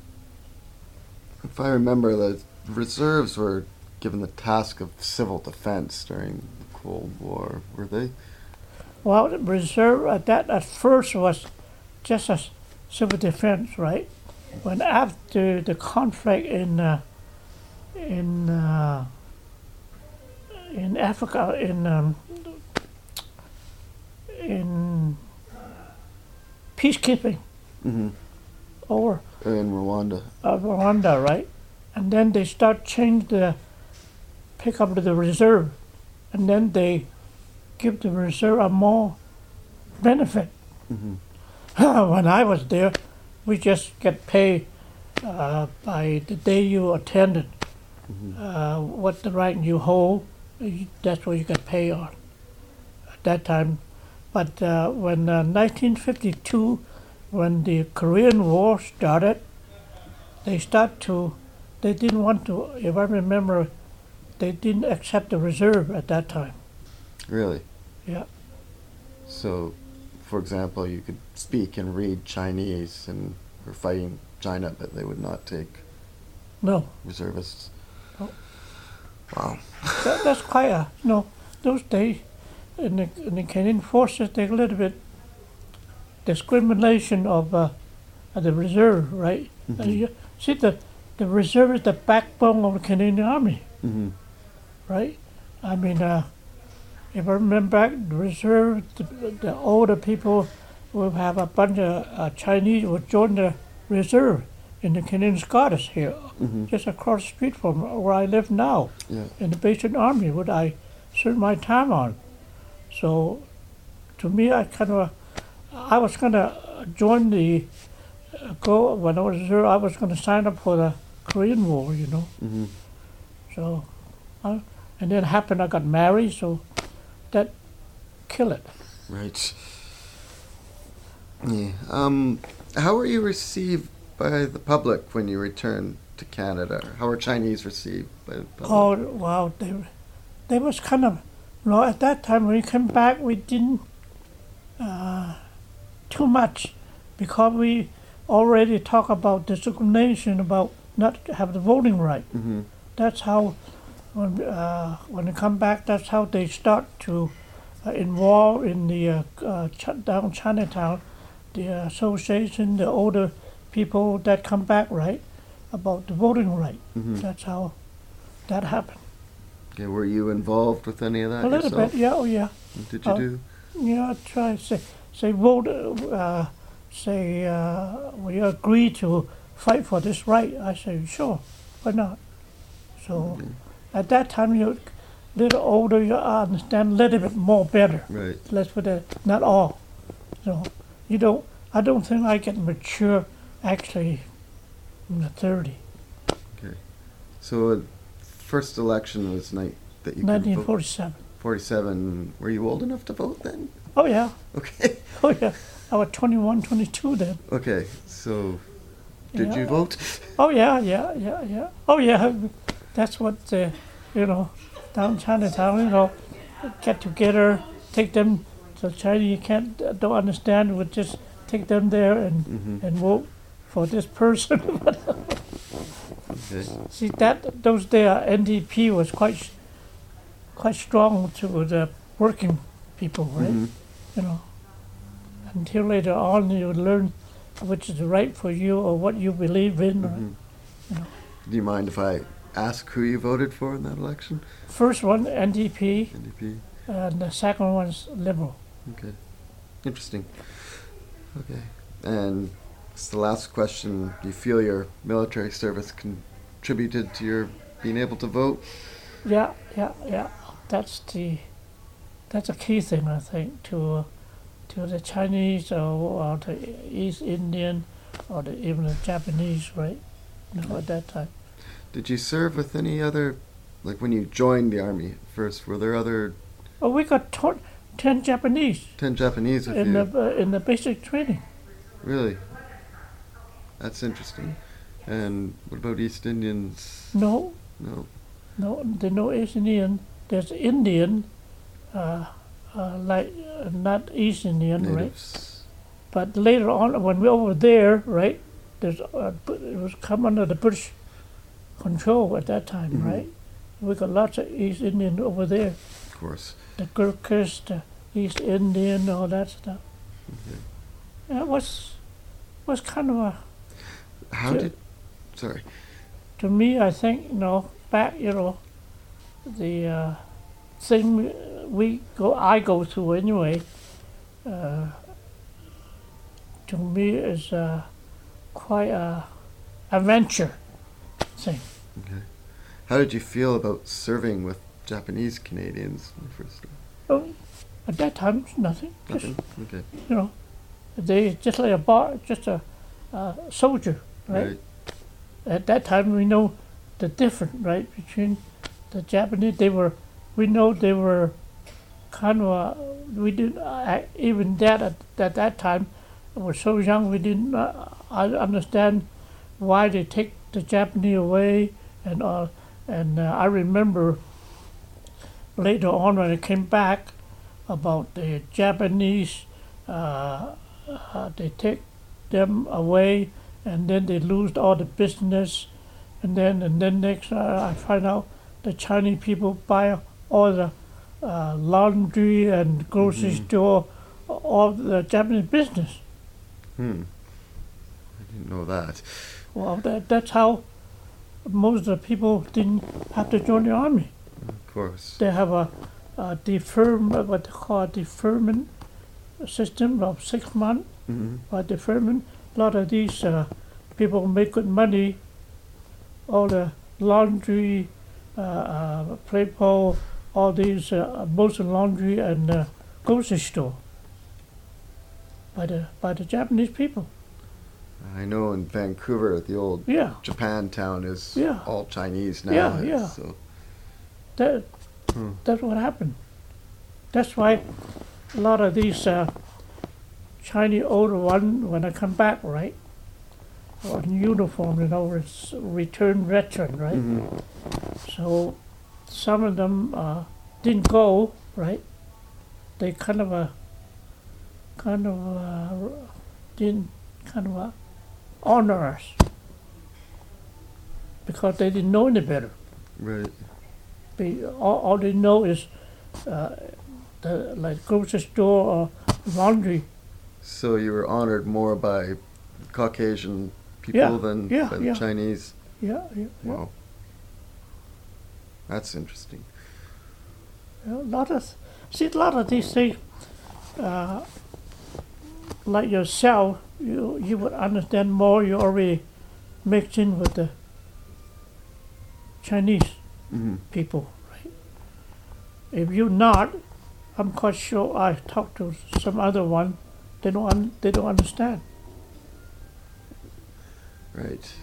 if I remember, the reserves were given the task of civil defense during the Cold War, were they? Well, the reserve at that at first was just a civil defense, right? When after the conflict in uh, in uh, in Africa, in um, in peacekeeping Mm-hmm. over In Rwanda. uh, Rwanda, right? And then they start change the pick up the reserve, and then they give the reserve a more benefit. Mm-hmm. When I was there, we just get paid uh, by the day you attended. Mm-hmm. Uh, what the rank you hold, you, that's what you get paid on at that time. But uh, when uh, nineteen fifty-two, when the Korean War started, they start to, they didn't want to, if I remember, they didn't accept the reserve at that time. Really? Yeah. So, for example, you could speak and read Chinese and were fighting China, but they would not take No, reservists. No. Wow. that, that's quite a, you know, those days in the, in the Canadian Forces, they a little bit discrimination of uh, of the reserve, right? Uh, Mhm. you see, the, the reserve is the backbone of the Canadian Army. Mm-hmm. right? I mean, uh, if I remember back, the reserve, the, the older people will have a bunch of uh, Chinese would join the reserve in the Canadian Scottish here, Mm-hmm. just across the street from where I live now, Yeah. in the basic army, what I served my time on. So, to me, I kind of, I was going to join the, uh, go, when I was there, I was going to sign up for the Korean War, you know. Mm-hmm. So, uh, and then happened I got married, so that killed it. Right. Yeah. Um, how were you received by the public when you returned to Canada? How were Chinese received by the public? Oh, wow, they, they was kind of, you know, at that time when we came back, we didn't uh, too much because we already talk about discrimination, about not have the voting right. Mm-hmm. That's how, when uh, when they come back, that's how they start to uh, involve in the uh, uh, Ch- down Chinatown, the association, the older people that come back, right, about the voting right. Mm-hmm. That's how that happened. Okay, were you involved with any of that A little yourself? bit, yeah, oh yeah. What did you Uh, do? Yeah, I try to say, say vote, uh, say uh, we agree to fight for this right. I say sure, why not? So Okay. at that time you're a little older, you understand a little bit more better. Right. Let's put it, not all. So you don't. I don't think I get mature actually in the thirty. So, uh, first election was night that you could nineteen vote. forty-seven. forty-seven. Were you old enough to vote then? Oh yeah, Okay. oh yeah. I was twenty-one, twenty-two then. Okay. So, did Yeah. you vote? Oh yeah, yeah, yeah, yeah. Oh yeah, that's what uh, you know, down Chinatown. You know, get together, take them. So Chinese you can't don't understand. Would just take them there and Mm-hmm. and vote for this person. Okay. See that those there N D P was quite quite strong to the working people, right? Mm-hmm. You know, until later on you learn which is right for you or what you believe in. Right? Mm-hmm. Do you mind if I ask who you voted for in that election? First one N D P, N D P. and the second one's Liberal. Okay. Interesting. Okay. And it's the last question. Do you feel your military service contributed to your being able to vote? Yeah, yeah, yeah. That's the that's a key thing I think to uh, to the Chinese or, or the East Indian or the, even the Japanese, right? You know, at that time. Did you serve with any other, like when you joined the army first, were there other Oh, we got to- ten Japanese ten Japanese with in you? the uh, in the basic training. Really? That's interesting. And what about East Indians? No, No. no, there's no East Indian. There's Indian, uh, uh, like uh, not East Indian, right? Natives. But later on, when we were over there, right, there's uh, it was come under the British control at that time, Mhm. right? We got lots of East Indian over there, Of course. the Gurkhas, the East Indian, all that stuff. Okay. And it was was kind of a How So- did? Sorry. to me, I think, you know, back, you know, the uh, thing we go, I go through anyway, uh, to me is uh, quite a adventure thing. Okay. How did you feel about serving with Japanese Canadians when you first started? Oh, at that time, it's nothing. Just, Nothing. Okay. you know, they just like a bar, just a uh, soldier, right? Right. At that time, we know the difference, right, between the Japanese. They were, we know they were kind of, uh, we didn't, uh, even that at, at that time, we were so young, we didn't uh, I understand why they take the Japanese away. And uh, and uh, I remember later on when I came back about the Japanese, uh, uh, they take them away and then they lose all the business, and then and then next uh, I find out the Chinese people buy all the uh, laundry and grocery Mhm. store, all the Japanese business. Hmm. I didn't know that. Well, that, that's how most of the people didn't have to join the army. course. They have a, a deferment, what they call a deferment system of six months. Mm-hmm. By deferment, a lot of these uh, people make good money. All the laundry, uh, uh, Playpol, all these, uh, most laundry and uh, grocery store by the by the Japanese people. I know in Vancouver, the old Yeah, Japantown is Yeah. all Chinese now. Yeah, yeah. So, that Hmm. that's what happened. That's why a lot of these uh, Chinese older ones, when I come back, right, or in uniform, you know, it's returned veteran, right. mhm. So some of them uh, didn't go, right? They kind of uh, kind of uh, didn't kind of uh, honor us because they didn't know any better. Right. They, all, all they know is uh, the like grocery store or laundry. So you were honored more by Caucasian people Yeah, than yeah, by the yeah. Chinese. Yeah, yeah, yeah. Wow. That's interesting. Yeah, a lot of see a lot of these things. Uh, like yourself, you you would understand more. You already mixed in with the Chinese Mm-hmm. people, right? If you're not, I'm quite sure I talked to some other one. They don't un- they don't understand. Right.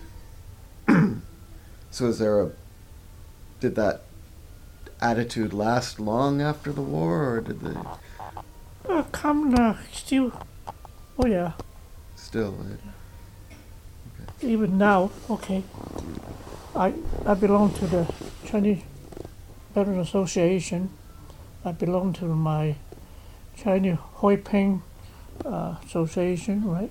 So is there a, did that attitude last long after the war, or did they Uh, come uh, still, oh yeah, still? eh? even now, okay. I I belong to the Chinese Veteran Association. I belong to my Chinese Hoi Ping uh, Association, right?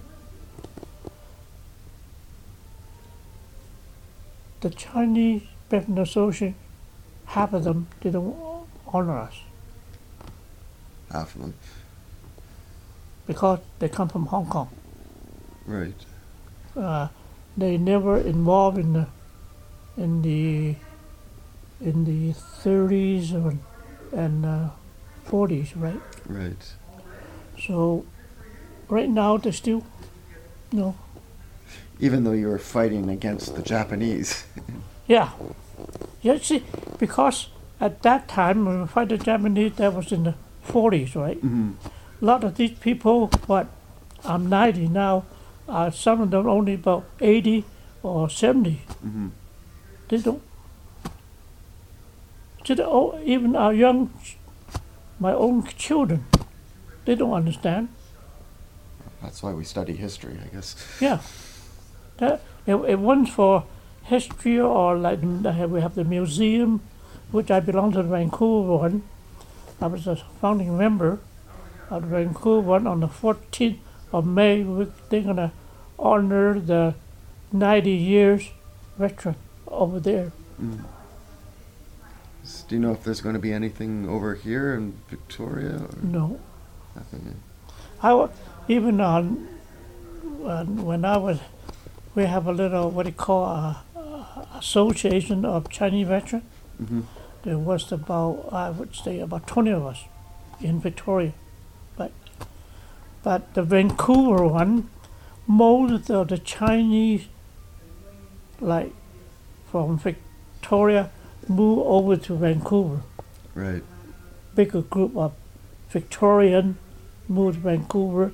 The Chinese Veteran Association, half of them didn't honor us Half of them. because they come from Hong Kong. Right. Uh, they never involved in the in the in the thirties and and uh, forties, right? Right. So right now they still, you know, Even though you were fighting against the Japanese. yeah, yeah. See, because at that time when we fight the Japanese, that was in the forties, right? Mm-hmm. A lot of these people, what I'm ninety now, uh, some of them only about eighty or seventy. Mm-hmm. They don't. To the, oh, even our young, ch- my own children, they don't understand. That's why we study history, I guess. Yeah, that it, it wasn't for history or like the- have- we have the museum, which I belong to the Vancouver one. I was a founding member of the Vancouver one. On the fourteenth of May, we, they're gonna honor the ninety years veteran over there. Mm. S- Do you know if there's going to be anything over here in Victoria or No. nothing? I wa- even on when, when I was, we have a little what do you call a, a association of Chinese veterans. Mm-hmm. There was about I would say about twenty of us in Victoria, but but the Vancouver one, most of the Chinese, like from Victoria, moved over to Vancouver. Right. Bigger group of Victorian moved to Vancouver.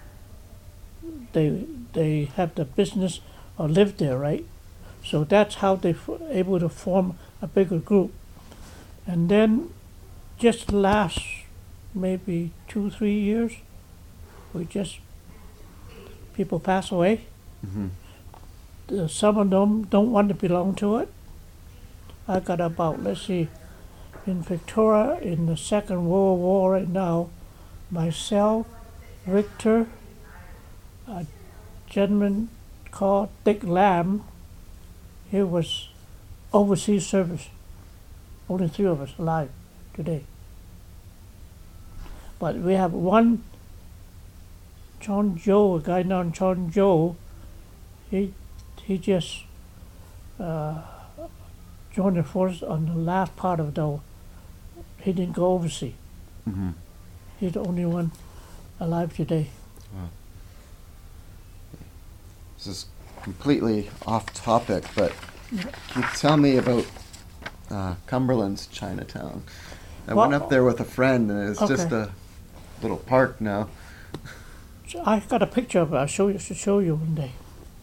They they have the business or live there, right? So that's how they f- able to form a bigger group. And then, just last maybe two three years, we just people pass away. Mm-hmm. The, some of them don't want to belong to it. I got about let's see, in Victoria in the Second World War right now, myself, Victor, a gentleman called Dick Lamb. He was overseas service. Only three of us alive today. But we have one, John Joe, a guy named John Joe. He he just uh, joined the force on the last part of the he didn't go overseas. Mm-hmm. He's the only one alive today. This is completely off topic, but Yeah. can you tell me about uh, Cumberland's Chinatown? I Well- went up there with a friend, and it's just Okay. a little park now. So I got a picture of it. I'll show you, should show you one day.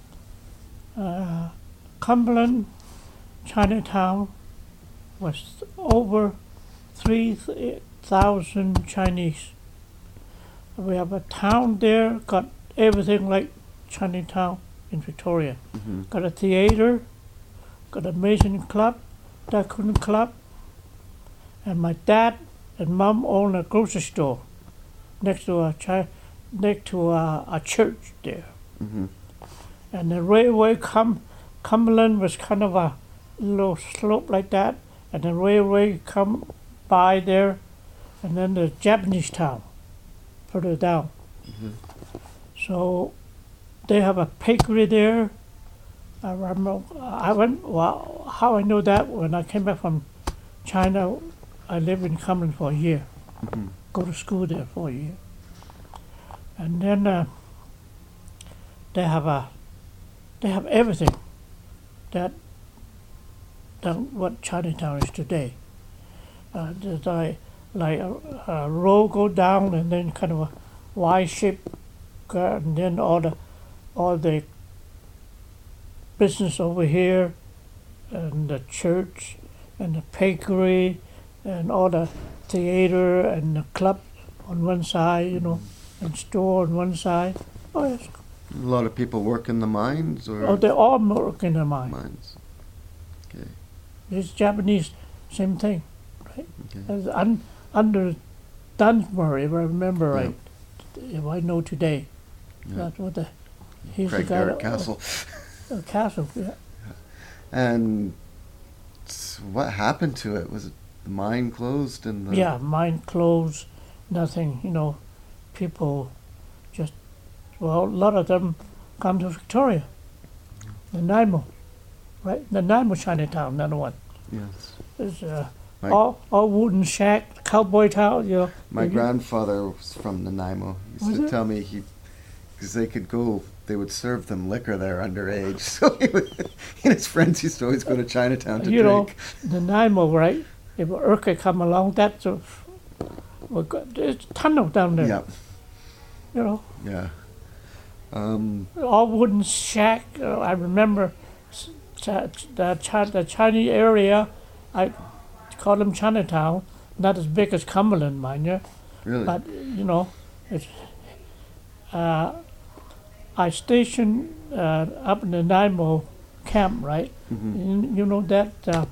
Uh, Cumberland, Chinatown was over three thousand Chinese. We have a town there, got everything like Chinatown in Victoria. Mm-hmm. Got a theater, got a Mason Club, Raccoon Club, and my dad and mom own a grocery store next to a chi- next to a, a church there. Mm-hmm. And the railway come, Cumberland was kind of a little slope like that, and the railway come by there, and then the Japanese town further down. Mhm. So they have a bakery there. I remember I went. Well, how I know that when I came back from China, I lived in Cumberland for a year. Mhm. Go to school there for a year, and then uh, they have a they have everything that that what Chinatown is today. Uh, there's like like a, a road go down and then kind of a Y shape, and then all the all the business over here, and the church, and the bakery, and all the theater and the club on one side, you know, and store on one side. Oh, yes. A lot of people work in the mines, or Oh, they all work in the mine. mines. Okay. It's Japanese, same thing. Okay. As un, under Dunsmore, if I remember Yeah. right, if I know today. Yeah. That's what the he's Craig the guy Garrett that- Castle. uh, castle, yeah. And s- what happened to it? Was it the mine closed and the Yeah, mine closed, nothing, you know, people just, well, a lot of them come to Victoria, Nanaimo, right? Nanaimo Chinatown, another one. Yes. It's uh, My- all, all wooden shack, cowboy town, you know. My You- grandfather was from Nanaimo. He used Was to it? tell me he, because they could go, they would serve them liquor there underage. So he, would, he and his friends used to always go to Chinatown to you know, drink. Nanaimo, right? If an earthquake come along, that's a, well, good- there's a tunnel down there, Yeah, you know. yeah. Um, All wooden shack. Uh, I remember s- Chi- the, Chi- the Chinese area, I call them Chinatown, not as big as Cumberland, mind you, really? but you know, it's. Uh, I stationed uh, up in the Nanaimo camp, right? Mhm. You, you know that uh,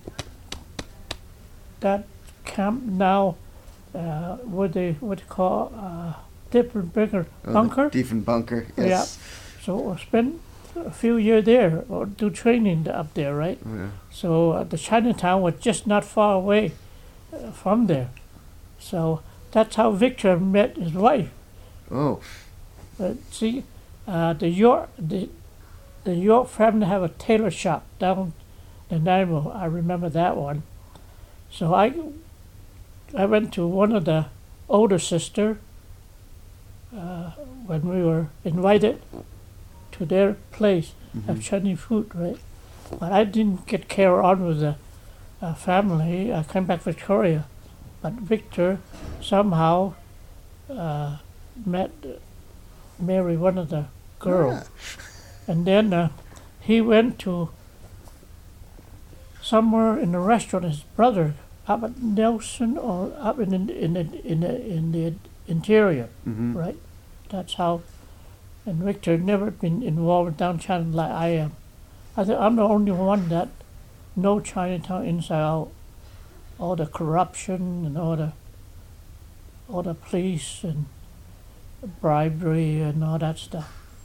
that camp now, uh, what they what they call uh, different bigger Oh, the bunker. Defen bunker. Yes. So I spent a few years there or do training up there, right? Oh, yeah. So uh, the Chinatown was just not far away uh, from there. So that's how Victor met his wife. Oh, Uh, see, uh, the York the the York family have a tailor shop down in Nanaimo. I remember that one. So I I went to one of the older sister uh, when we were invited to their place of mhm. Chinese food, right? But I didn't get carried on with the uh, family. I came back to Victoria, but Victor somehow uh, met, married one of the girls, Yeah. and then uh, he went to somewhere in the restaurant. His brother up at Nelson or up in the, in the in the in the interior, Mhm. right? That's how. And Victor never been involved down China like I am. I think I'm the only one that know Chinatown inside out. All the corruption and all the all the police and bribery and all that stuff.